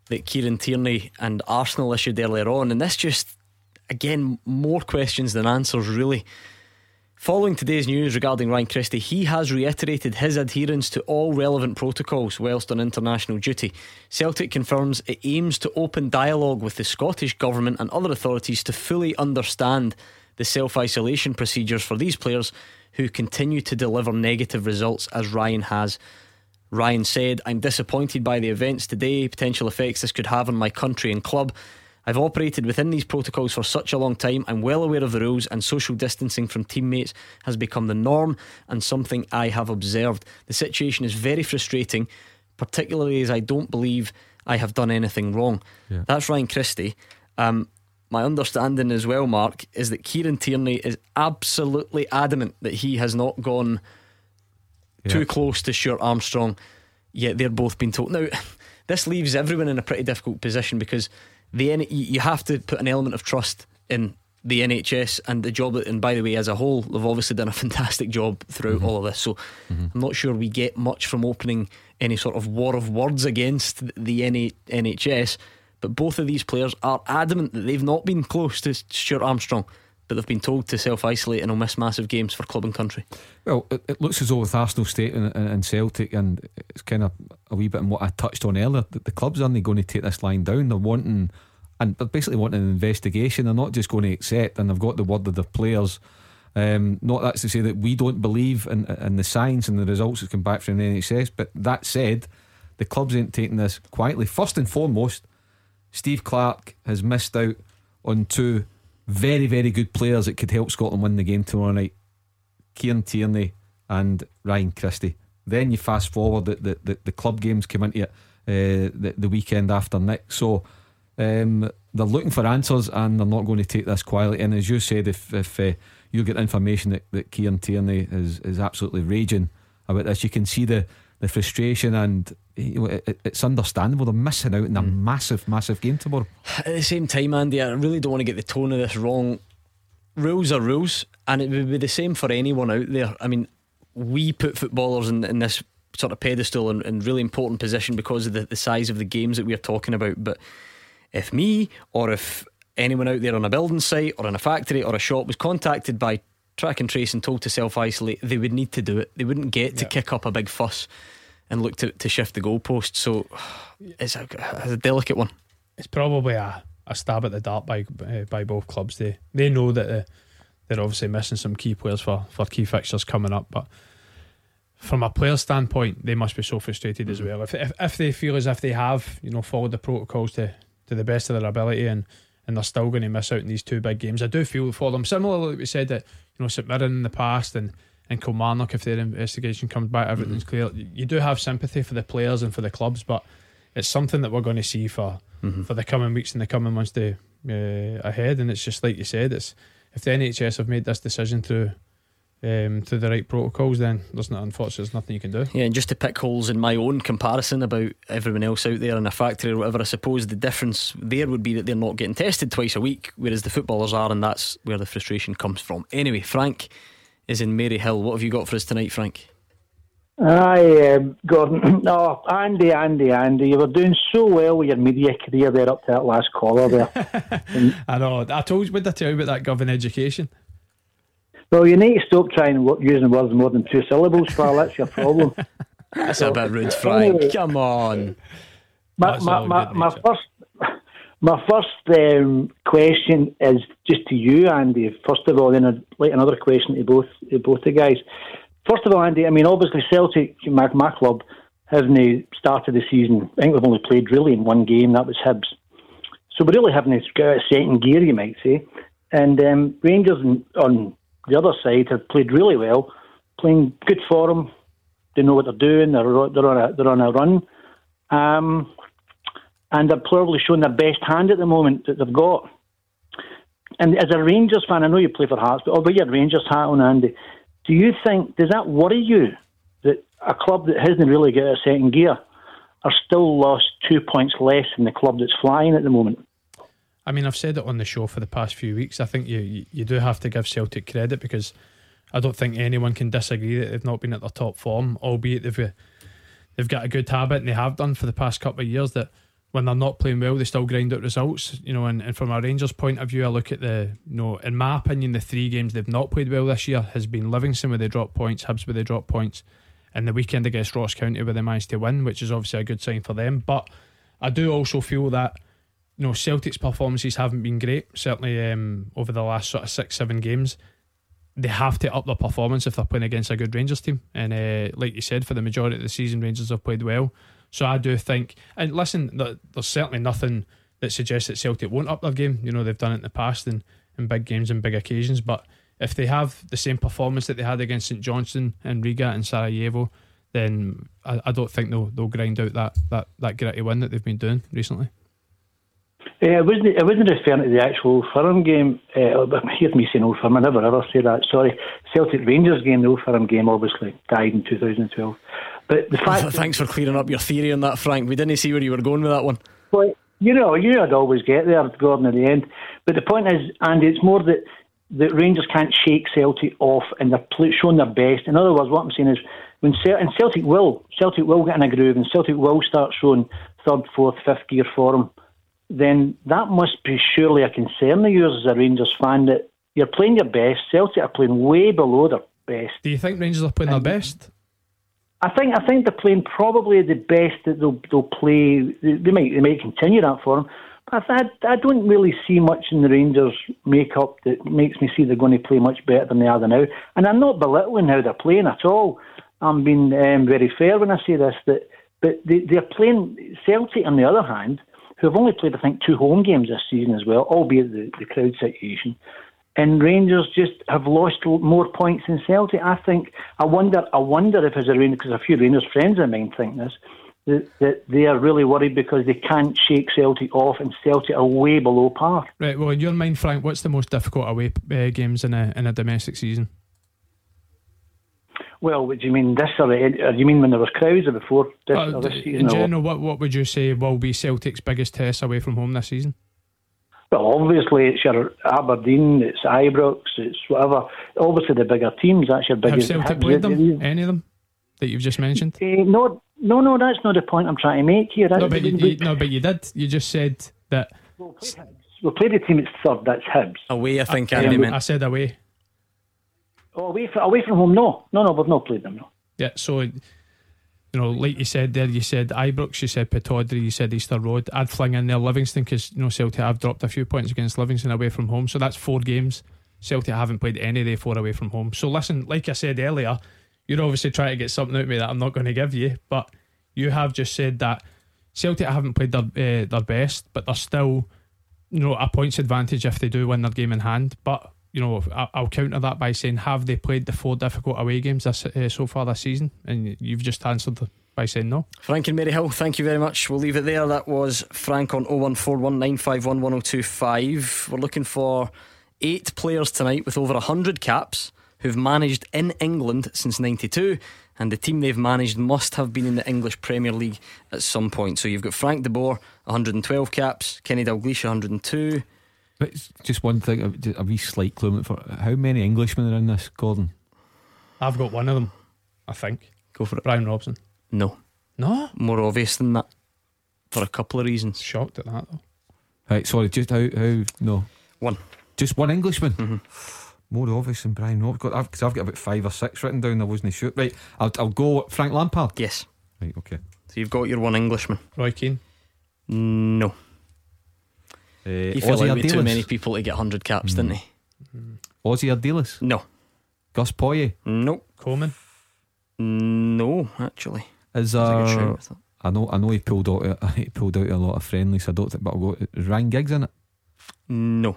that Kieran Tierney and Arsenal issued earlier on, and this just, again, more questions than answers really. Following today's news regarding Ryan Christie, he has reiterated his adherence to all relevant protocols whilst on international duty. Celtic confirms it aims to open dialogue with the Scottish Government and other authorities to fully understand the self-isolation procedures for these players who continue to deliver negative results, as Ryan has. Ryan said, "I'm disappointed by the events today, potential effects this could have on my country and club. I've operated within these protocols for such a long time. I'm well aware of the rules, and social distancing from teammates has become the norm and something I have observed. The situation is very frustrating, particularly as I don't believe I have done anything wrong." Yeah. That's Ryan Christie. Um, my understanding as well, Mark, is that Kieran Tierney is absolutely adamant that he has not gone yeah. too close to Stuart Armstrong, yet they're both being told. Now, this leaves everyone in a pretty difficult position, because the N- you have to put an element of trust in the N H S and the job that, and by the way, as a whole, they've obviously done a fantastic job throughout mm-hmm. all of this. So mm-hmm. I'm not sure we get much from opening any sort of war of words against the N H S. But both of these players are adamant that they've not been close to Stuart Armstrong, but they've been told to self-isolate and will miss massive games for club and country. Well, it, it looks as though with Arsenal State and, and Celtic, and it's kind of a wee bit on what I touched on earlier, that the clubs aren't going to take this line down. They're wanting, and they're basically wanting an investigation. They're not just going to accept, and they've got the word of the players. Um, not that's to say that we don't believe in, in the science and the results that come back from the N H S, but that said, the clubs ain't taking this quietly. First and foremost, Steve Clarke has missed out on two very, very good players that could help Scotland win the game tomorrow night: Kieran Tierney and Ryan Christie. Then you fast forward that the, the, the club games come into it uh, the, the weekend after next. So um, they're looking for answers, and they're not going to take this quietly. And as you said, if, if uh, you get information that, that Kieran Tierney is, is absolutely raging about this, you can see the, the frustration, and you know, it, it's understandable. They're missing out on a mm. massive, massive game tomorrow. At the same time, Andy, I really don't want to get the tone of this wrong. Rules are rules, and it would be the same for anyone out there. I mean, we put footballers in, in this sort of pedestal and, and really important position because of the, the size of the games that we're talking about. But if me, or if anyone out there on a building site or in a factory or a shop was contacted by Track and Trace and told to self-isolate, they would need to do it. They wouldn't get to yeah. kick up a big fuss and look to, to shift the goalpost. So it's a, it's a delicate one. It's probably a, a stab at the dark by uh, by both clubs. They they know that uh, they're obviously missing some key players for, for key fixtures coming up, but from a player standpoint, they must be so frustrated mm-hmm. as well. If, if if they feel as if they have, you know, followed the protocols to, to the best of their ability, and, and they're still going to miss out in these two big games, I do feel for them. Similarly, like we said that, you know, St Mirren in the past, and and Kilmarnock, if their investigation comes back, everything's mm-hmm. clear. You do have sympathy for the players and for the clubs, but it's something that we're going to see for mm-hmm. for the coming weeks and the coming months to, uh, ahead. And it's just like you said, it's if the N H S have made this decision through um, through the right protocols, then there's not, unfortunately, there's nothing you can do. Yeah, and just to pick holes in my own comparison about everyone else out there in a factory or whatever, I suppose the difference there would be that they're not getting tested twice a week, whereas the footballers are, and that's where the frustration comes from. Anyway, Frank is in Maryhill. What have you got for us tonight, Frank? Hi, um, Gordon. Oh, Andy, Andy, Andy, you were doing so well with your media career there up to that last caller there. I know. I told you, what did I tell you about that government education? Well, you need to stop trying using words more than two syllables, pal. That's your problem. That's so, a bit rude, Frank. Anyway, come on. My, my, my, my first, my first um, question is just to you, Andy. First of all, then I'd like another question to both to both the guys. First of all, Andy, I mean, obviously Celtic, my, my club, haven't started the season. I think we've only played really in one game, that was Hibs. So we really haven't got out of second gear, you might say. And um, Rangers on the other side have played really well, playing good form. They know what they're doing. They're they're on a they're on a run, um, and they're probably showing their best hand at the moment that they've got. And as a Rangers fan, I know you play for Hearts, but over your Rangers hat on, Andy, do you think, does that worry you that a club that hasn't really got a second gear are still lost two points less than the club that's flying at the moment? I mean, I've said it on the show for the past few weeks. I think you, you, you do have to give Celtic credit, because I don't think anyone can disagree that they've not been at their top form, albeit they've they've got a good habit, and they have done for the past couple of years, that when they're not playing well, they still grind out results, you know. And, and from a Rangers point of view, I look at the, you know, in my opinion, the three games they've not played well this year has been Livingston where they drop points, Hibs where they drop points, and the weekend against Ross County where they managed to win, which is obviously a good sign for them. But I do also feel that, you know, Celtic's performances haven't been great, certainly um, over the last sort of six, seven games. They have to up their performance if they're playing against a good Rangers team. And uh, like you said, for the majority of the season, Rangers have played well. So I do think, and listen, there's certainly nothing that suggests that Celtic won't up their game. You know, they've done it in the past in, in big games and big occasions. But if they have the same performance that they had against St Johnstone and Riga and Sarajevo, then I, I don't think they'll they'll grind out that, that, that gritty win that they've been doing recently. Uh, I wasn't I wasn't referring to the actual Old Firm game. Uh, hear me saying Old Firm, I never ever say that. Sorry, Celtic Rangers game. The Old Firm game obviously died in two thousand twelve. But the fact oh, thanks for clearing up your theory on that, Frank. We didn't see where you were going with that one. Well, you know, you'd always get there, Gordon, at the end. But the point is, Andy, it's more that the Rangers can't shake Celtic off, and they're play, showing their best. In other words, what I'm saying is, when Celt- and Celtic will, Celtic will get in a groove, and Celtic will start showing third, fourth, fifth gear form. Then that must be surely a concern of yours as a Rangers fan, that you're playing your best. Celtic are playing way below their best. Do you think Rangers are playing and their best? I think I think they're playing probably the best that they'll they'll play. They, they might they might continue that for them. But I, I don't really see much in the Rangers make-up that makes me see they're going to play much better than they are now. And I'm not belittling how they're playing at all. I'm being um, very fair when I say this. That but they, they're playing Celtic on the other hand, who have only played, I think, two home games this season as well, albeit the, the crowd situation. And Rangers just have lost more points than Celtic. I think, I wonder I wonder if as a Rangers, because a few Rangers friends of mine think this, that, that they are really worried because they can't shake Celtic off, and Celtic are way below par. Right, well, in your mind, Frank, what's the most difficult away uh, games in a in a domestic season? Well, what do you mean this, or, or you mean when there was crowds or before this, uh, or this season? In general, what, what would you say will be Celtic's biggest test away from home this season? Well, obviously it's your Aberdeen, it's Ibrox, it's whatever. Obviously the bigger teams, that's your biggest. Have Celtic played them? Any of them that you've just mentioned? Uh, no, no, no, that's not the point I'm trying to make here. No, but you, you, no, but you did. You just said that. We'll play, we'll play the team that's third, that's Hibs. Away, I think, I, Andy um, meant. I said away. Oh, away from, away from home, no. No, no, we've not played them, no. Yeah, so, you know, like you said there, you said Ibrox, you said Pittodrie, you said Easter Road. I'd fling in there Livingston because, you know, Celtic have dropped a few points against Livingston away from home. So that's four games. Celtic haven't played any of the four away from home. So listen, like I said earlier, you're obviously trying to get something out of me that I'm not going to give you, but you have just said that Celtic haven't played their, uh, their best, but they're still, you know, a points advantage if they do win their game in hand. But, you know, I'll counter that by saying, have they played the four difficult away games this, uh, so far this season? And you've just answered by saying no. Frank and Maryhill, thank you very much. We'll leave it there. That was Frank on oh one four one nine five one one oh two five. We're looking for eight players tonight with over one hundred caps who've managed in England since ninety-two, and the team they've managed must have been in the English Premier League at some point. So you've got Frank de Boer, one hundred twelve caps, Kenny Dalglish, one hundred two. But just one thing, a wee slight clue for how many Englishmen are in this, Gordon? I've got one of them, I think. Go for it. Brian Robson. No. No? More obvious than that, for a couple of reasons. Shocked at that though. Right, sorry, just how, how no. One. Just one Englishman? Mm-hmm. More obvious than Brian Robson. Because I've, I've got about five or six written down, I wasn't sure. Right, I'll, I'll go Frank Lampard. Yes. Right, okay. So you've got your one Englishman. Roy Keane. No. Uh, He fell Ozzy out with too Ardiles. many people to get one hundred caps, mm. didn't he? Mm. Ozzy Ardiles. No. Gus Poyet. Nope. Coleman. No, actually. Is uh, I know I know he pulled out he pulled out a lot of friendlies, so I don't think, but I'll go, is Ryan Giggs in it? No.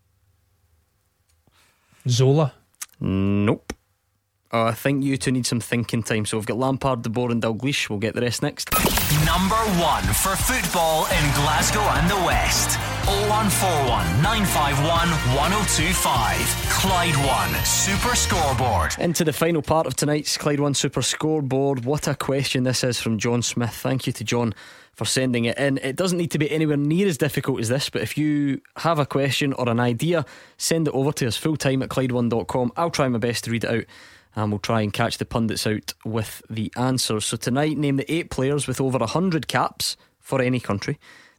Zola. Nope. Uh, I think you two need some thinking time. So we've got Lampard, De Boer and Dalglish. We'll get the rest next. Number one for football in Glasgow and the West. oh one four one nine five one one oh two five. Clyde One Super Scoreboard. Into the final part of tonight's Clyde One Super Scoreboard. What a question this is from John Smith. Thank you to John for sending it in. It doesn't need to be anywhere near as difficult as this, but if you have a question or an idea, send it over to us full time at Clyde one dot com. I'll try my best to read it out, and we'll try and catch the pundits out with the answers. So tonight, name the eight players with over one hundred caps for any country.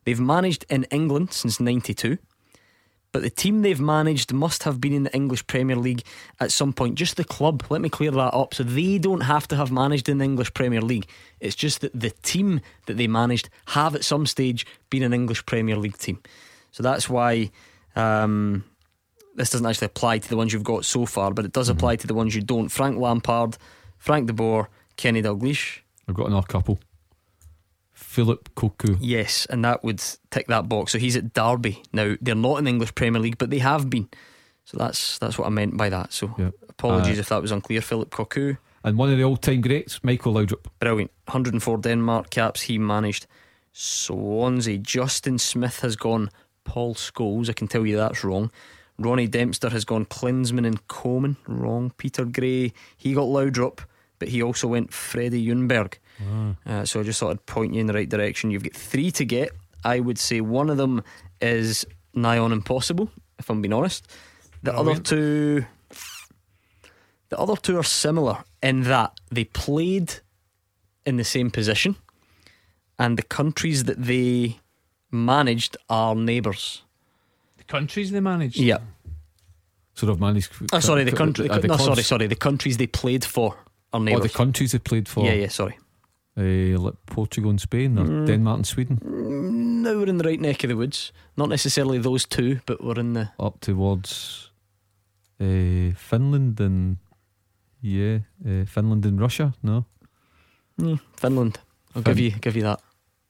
They've managed in England since ninety-two, but the team they've managed must have been in the English Premier League at some point. Just the club, let me clear that up. So they don't have to have managed in the English Premier League. It's just that the team that they managed have at some stage been an English Premier League team. So that's why um, this doesn't actually apply to the ones you've got so far, but it does apply to the ones you don't. Frank Lampard, Frank de Boer, Kenny Dalglish. I've got another couple. Philip Cocu. Yes, and that would tick that box. So he's at Derby now. They're not in the English Premier League, but they have been. So that's that's what I meant by that. So yep. apologies uh, if that was unclear. Philip Cocu. And one of the all-time greats, Michael Laudrup. Brilliant. one hundred and four Denmark caps he managed. Swansea. Justin Smith has gone Paul Scholes. I can tell you that's wrong. Ronnie Dempster has gone Klinsmann and Coman. Wrong. Peter Gray, he got Laudrup, but he also went Freddie Ljungberg. Ah. uh, So I just thought I'd point you in the right direction. You've got three to get. I would say one of them is nigh on impossible, if I'm being honest. The Brilliant. other two The other two are similar in that they played in the same position, and the countries that they managed are neighbours. The countries they managed? Yeah. So they've managed. Oh, sorry, the country. uh, the no, clubs. sorry, sorry. The countries they played for are Oh, neighbours. the countries they played for. Yeah, yeah. Sorry. Uh, like Portugal and Spain, or Mm. Denmark and Sweden. Now we're in the right neck of the woods. Not necessarily those two, but we're in the Up towards uh, Finland and yeah, uh, Finland and Russia. No, mm, Finland. I'll Fin- give you give you that.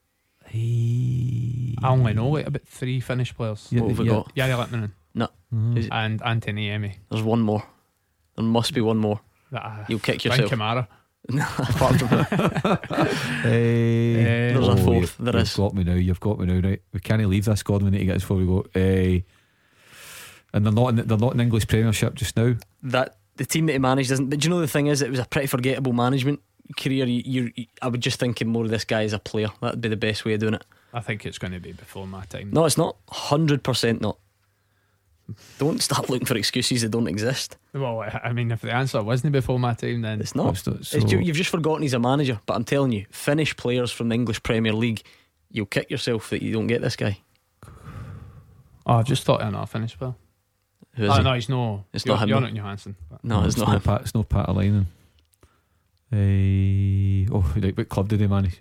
I only know like about three Finnish players. What have we yeah. got? Jari Litmanen No. Mhm. Is it- and Antti Niemi. There's one more. There must be one more. That, uh, You'll kick Sven yourself. Kamara. Apart from that, Eh, There's a oh, fourth, you- there you've is. got me now. You've got me now. Right, we can't leave this. God, we need to get this before we go. Uh, and they're not in. They're not in English Premiership just now. that the team that he managed isn't. But do you know the thing is, it was a pretty forgettable management career. You, you, you, I would just thinking more of this guy as a player. That'd be the best way of doing it. I think it's going to be before my time. No, it's not. Hundred percent not. Don't start looking for excuses that don't exist. Well, I I mean, if the answer wasn't before my time, then It's not. It's not, It's so- ju- you've just forgotten he's a manager. But I'm telling you, Finnish players from the English Premier League, you'll kick yourself that you don't get this guy. Oh, I've just thought of another Finnish player. Who is Oh he? no, he's no. It's you're, not him, You're though. not Johansson. but- No, it's not him. Pat, it's not Pat Alainen. Uh, oh, right, what club did they manage?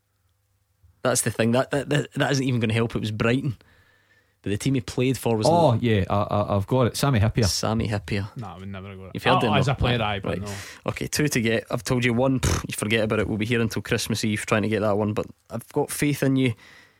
That's the thing. That that, that, that isn't even going to help. It was Brighton, but the team he played for was Oh yeah, I, I, I've got it. Sammy Hippier. Sammy Hippier. No, I would never have got it. You've heard oh, it, as no? a player, Right, I but right. no. Okay, two to get. I've told you one. Pff, you forget about it. We'll be here until Christmas Eve trying to get that one. But I've got faith in you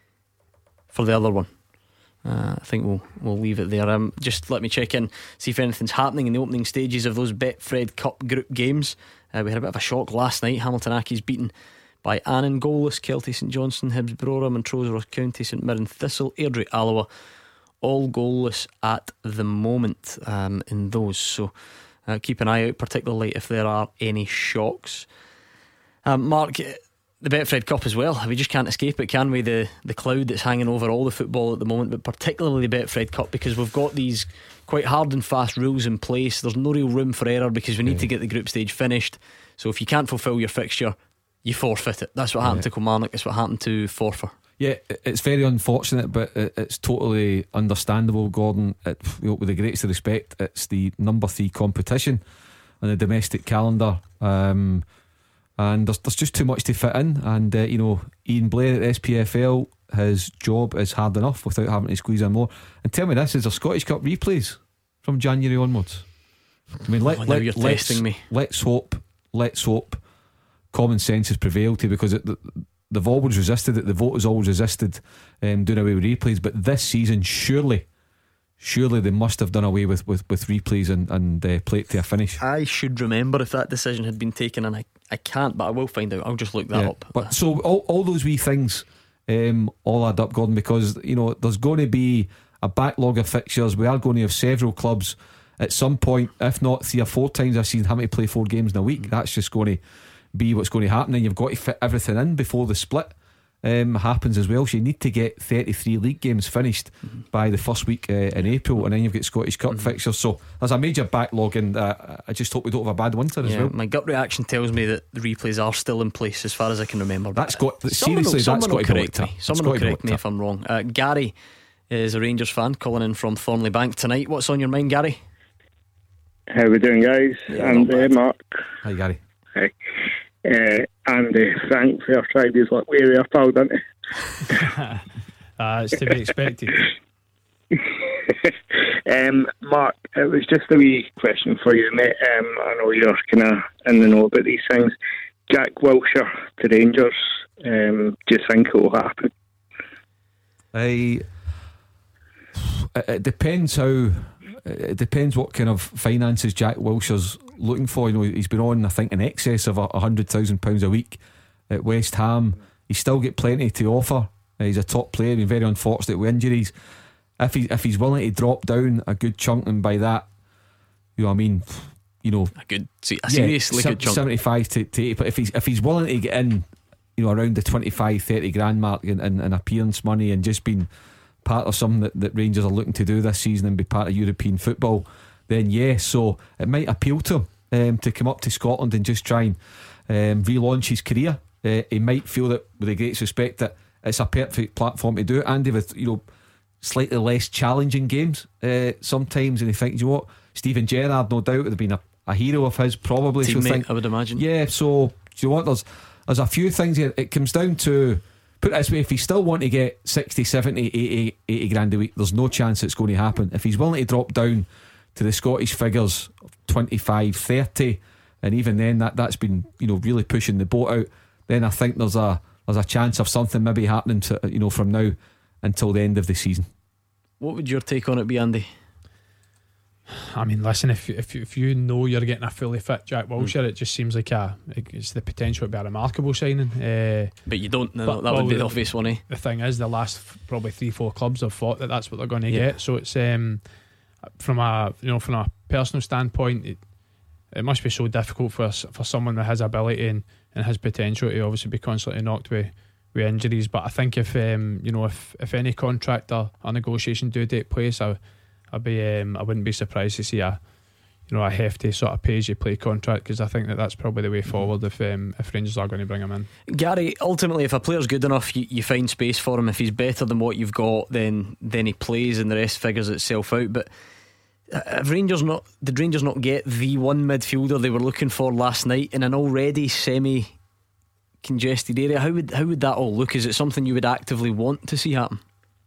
for the other one. Uh, I think we'll we'll leave it there. Um, just let me check in, see if anything's happening in the opening stages of those Betfred Cup group games. Uh, we had a bit of a shock last night. Hamilton Accies beaten by Annan goalless, Kelty St Johnstone, Hibs Brora, Montrose Ross County, St Mirren Thistle, Airdrie Alloa, all goalless at the moment um, in those. So uh, keep an eye out, particularly if there are any shocks. Um, Mark, the Betfred Cup as well. We just can't escape it, can we? The the cloud that's hanging over all the football at the moment, but particularly the Betfred Cup, because we've got these quite hard and fast rules in place. There's no real room for error because we need Yeah. to get the group stage finished. So if you can't fulfil your fixture, you forfeit it. That's what happened Yeah. to Kilmarnock. That's what happened to Forfar. Yeah, it- it's very unfortunate, but it- it's totally understandable, Gordon. It, you know, with the greatest respect, it's the number three competition on the domestic calendar, um, and there's, there's just too much to fit in. And uh, you know, Ian Blair at S P F L, his job is hard enough without having to squeeze in more. And tell me this: is there Scottish Cup replays from January onwards? I mean, let, Oh, now let, you're let's, testing me. let's hope. Let's hope common sense has prevailed here, because it, they've always resisted it. The vote has always resisted um, doing away with replays. But this season, surely, surely they must have done away with, with, with replays and, and uh, play it to a finish. I should remember if that decision had been taken, and I, I can't, but I will find out. I'll just look that Yeah. up. But so all, all those wee things um, all add up, Gordon, because you know there's going to be a backlog of fixtures. We are going to have several clubs at some point, if not three or four times I've seen, having to play four games in a week. That's just going to be what's going to happen, and you've got to fit everything in before the split um, happens as well. So you need to get thirty-three league games finished mm-hmm. by the first week uh, in April, and then you've got Scottish Cup mm-hmm. fixtures. So there's a major backlog, and uh, I just hope we don't have a bad winter yeah, as well. My gut reaction tells me that the replays are still in place as far as I can remember. That's got someone seriously. Will, that's got to correct me. me. Someone will correct me if I'm wrong. Uh, Gary is a Rangers fan calling in from Thornley Bank tonight. What's on your mind, Gary? How we doing, guys? Yeah, and uh, Mark. Hi, Gary. Hi. Uh, and uh, Frank for tried his luck way there, pal, didn't he? uh, it's to be expected. um, Mark, it was just a wee question for you, mate. Um, I know you're kind of in the know about these things. Jack Wilshere to Rangers. Um, do you think it will happen? I. It depends how. It depends what kind of finances Jack Wilshere's looking for. You know, he's been on, I think, in excess of a hundred thousand pounds a week at West Ham. He's still got plenty to offer. He's a top player. Been very unfortunate with injuries. If he if he's willing to drop down a good chunk, and by that, you know, what I mean, you know, a good, a seriously yeah, good chunk, seventy-five to, to eighty. But if he's if he's willing to get in, you know, around the twenty-five, thirty grand mark in, in, in appearance money, and just been part of something that, that Rangers are looking to do this season and be part of European football, then yes, so it might appeal to him um, to come up to Scotland and just try and um, relaunch his career. Uh, he might feel that, with the greatest respect, that it's a perfect platform to do it, and with, you know, slightly less challenging games uh, sometimes. And he thinks, you know what, Steven Gerrard, no doubt, would have been a, a hero of his, probably. Teammate, so think, I would imagine. Yeah, so do you know what? There's there's a few things here. It comes down to, put it this way, if he still want to get sixty, seventy, eighty, eighty grand a week, there's no chance it's going to happen. If he's willing to drop down to the Scottish figures of twenty-five, thirty, and even then that, that's been, you know, really pushing the boat out, then I think there's a there's a chance of something maybe happening to, you know, from now until the end of the season. What would your take on it be, Andy? I mean, listen, if if if you know you're getting a fully fit Jack Wilshere, mm. it just seems like a it's the potential to be a remarkable signing. Uh, but you don't know but, that well, would be the obvious one. Eh? The thing is, the last probably three, four clubs have thought that that's what they're going to yeah. get. So it's um, from a you know from a personal standpoint, it, it must be so difficult for for someone with his ability and, and his potential to obviously be constantly knocked with. with injuries. But I think if um, you know if, if any contract or, or negotiation do take place, I I'd be um, I wouldn't be surprised to see a you know a hefty sort of pay as you play contract, because I think that that's probably the way forward if um, if Rangers are going to bring him in. Gary, ultimately, if a player's good enough, you, you find space for him. If he's better than what you've got, then then he plays and the rest figures itself out. But if Rangers not did Rangers not get the one midfielder they were looking for last night in an already semi congested area, how would how would that all look? Is it something you would actively want to see happen?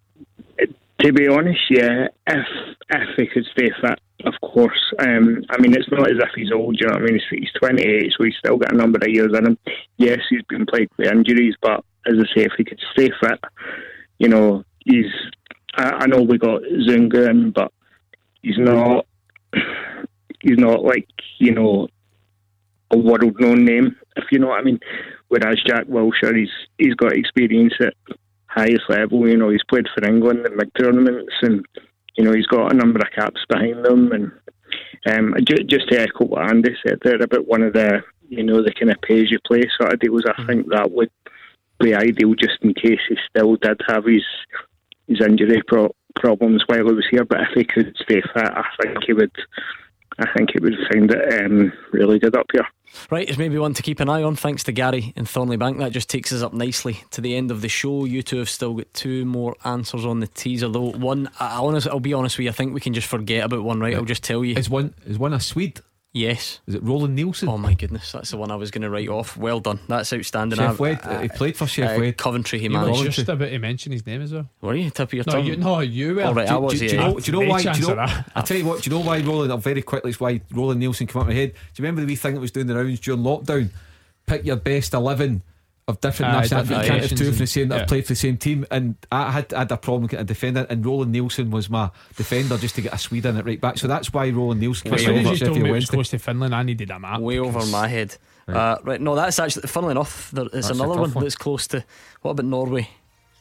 To be honest, yeah, if if he could stay fit, of course. Um, I mean, it's not as if he's old, you know what I mean? He's, he's twenty-eight, so he's still got a number of years in him. Yes, he's been plagued with injuries, but as I say, if he could stay fit, you know, he's. I, I know we got Zunga in, but he's not. He's not like, you know, a world-known name, if you know what I mean. Whereas Jack Wilshere, he's he's got experience at highest level. You know, he's played for England in big tournaments, and you know he's got a number of caps behind them. And um, just to echo what Andy said there about one of the you know the kind of pay-as-you-play sort of deals, I think that would be ideal, just in case he still did have his his injury pro- problems while he was here. But if he could stay fit, I think he would. I think he would find it um, really good up here. Right, it's maybe one to keep an eye on. Thanks to Gary in Thornley Bank. That just takes us up nicely to the end of the show. You two have still got two more answers on the teaser, though. One, I honest, I'll be honest with you, I think we can just forget about one. Right, yeah. I'll just tell you. Is one is one a Swede? Yes. Is it Roland Nielsen? Oh my goodness, that's the one I was going to write off. Well done, that's outstanding. Chef Wed, uh, he played for Chef uh, Wed. Coventry. He you managed. were just about to mention his name as well. Were you? Tip of your no, tongue? You, no, you were. All right, do, I was. Do, yeah. do, you know, do you know no why? Do you know, I tell you what. Do you know why Roland? I'll very quickly. It's why Roland Nielsen came up in my head. Do you remember the wee thing that was doing the rounds during lockdown? Pick your best eleven of different uh, nationalities. You can't have two from the same that yeah. have played for the same team. And I had I had a problem getting a defender, and Roland Nielsen was my defender just to get a Swede in it right back. So that's why Roland Nielsen came over Sheffield Wednesday. Was close to Finland. I needed a map. Way over my head. Right. Uh, right, no, that's actually, funnily enough, there, it's that's another one, one that's close to. What about Norway?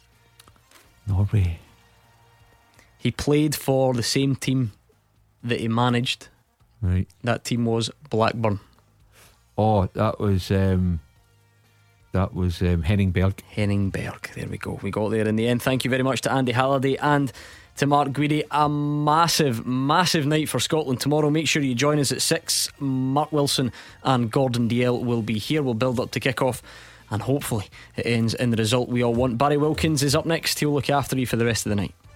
Norway. He played for the same team that he managed. Right. That team was Blackburn. Oh, that was. Um, That was um, Henningberg. Henningberg, there we go. We got there in the end. Thank you very much to Andy Halliday and to Mark Guidi. A massive, massive night for Scotland tomorrow. Make sure you join us at six. Mark Wilson and Gordon Dalziel will be here. We'll build up to kick off, and hopefully it ends in the result we all want. Barry Wilkins is up next. He'll look after you for the rest of the night.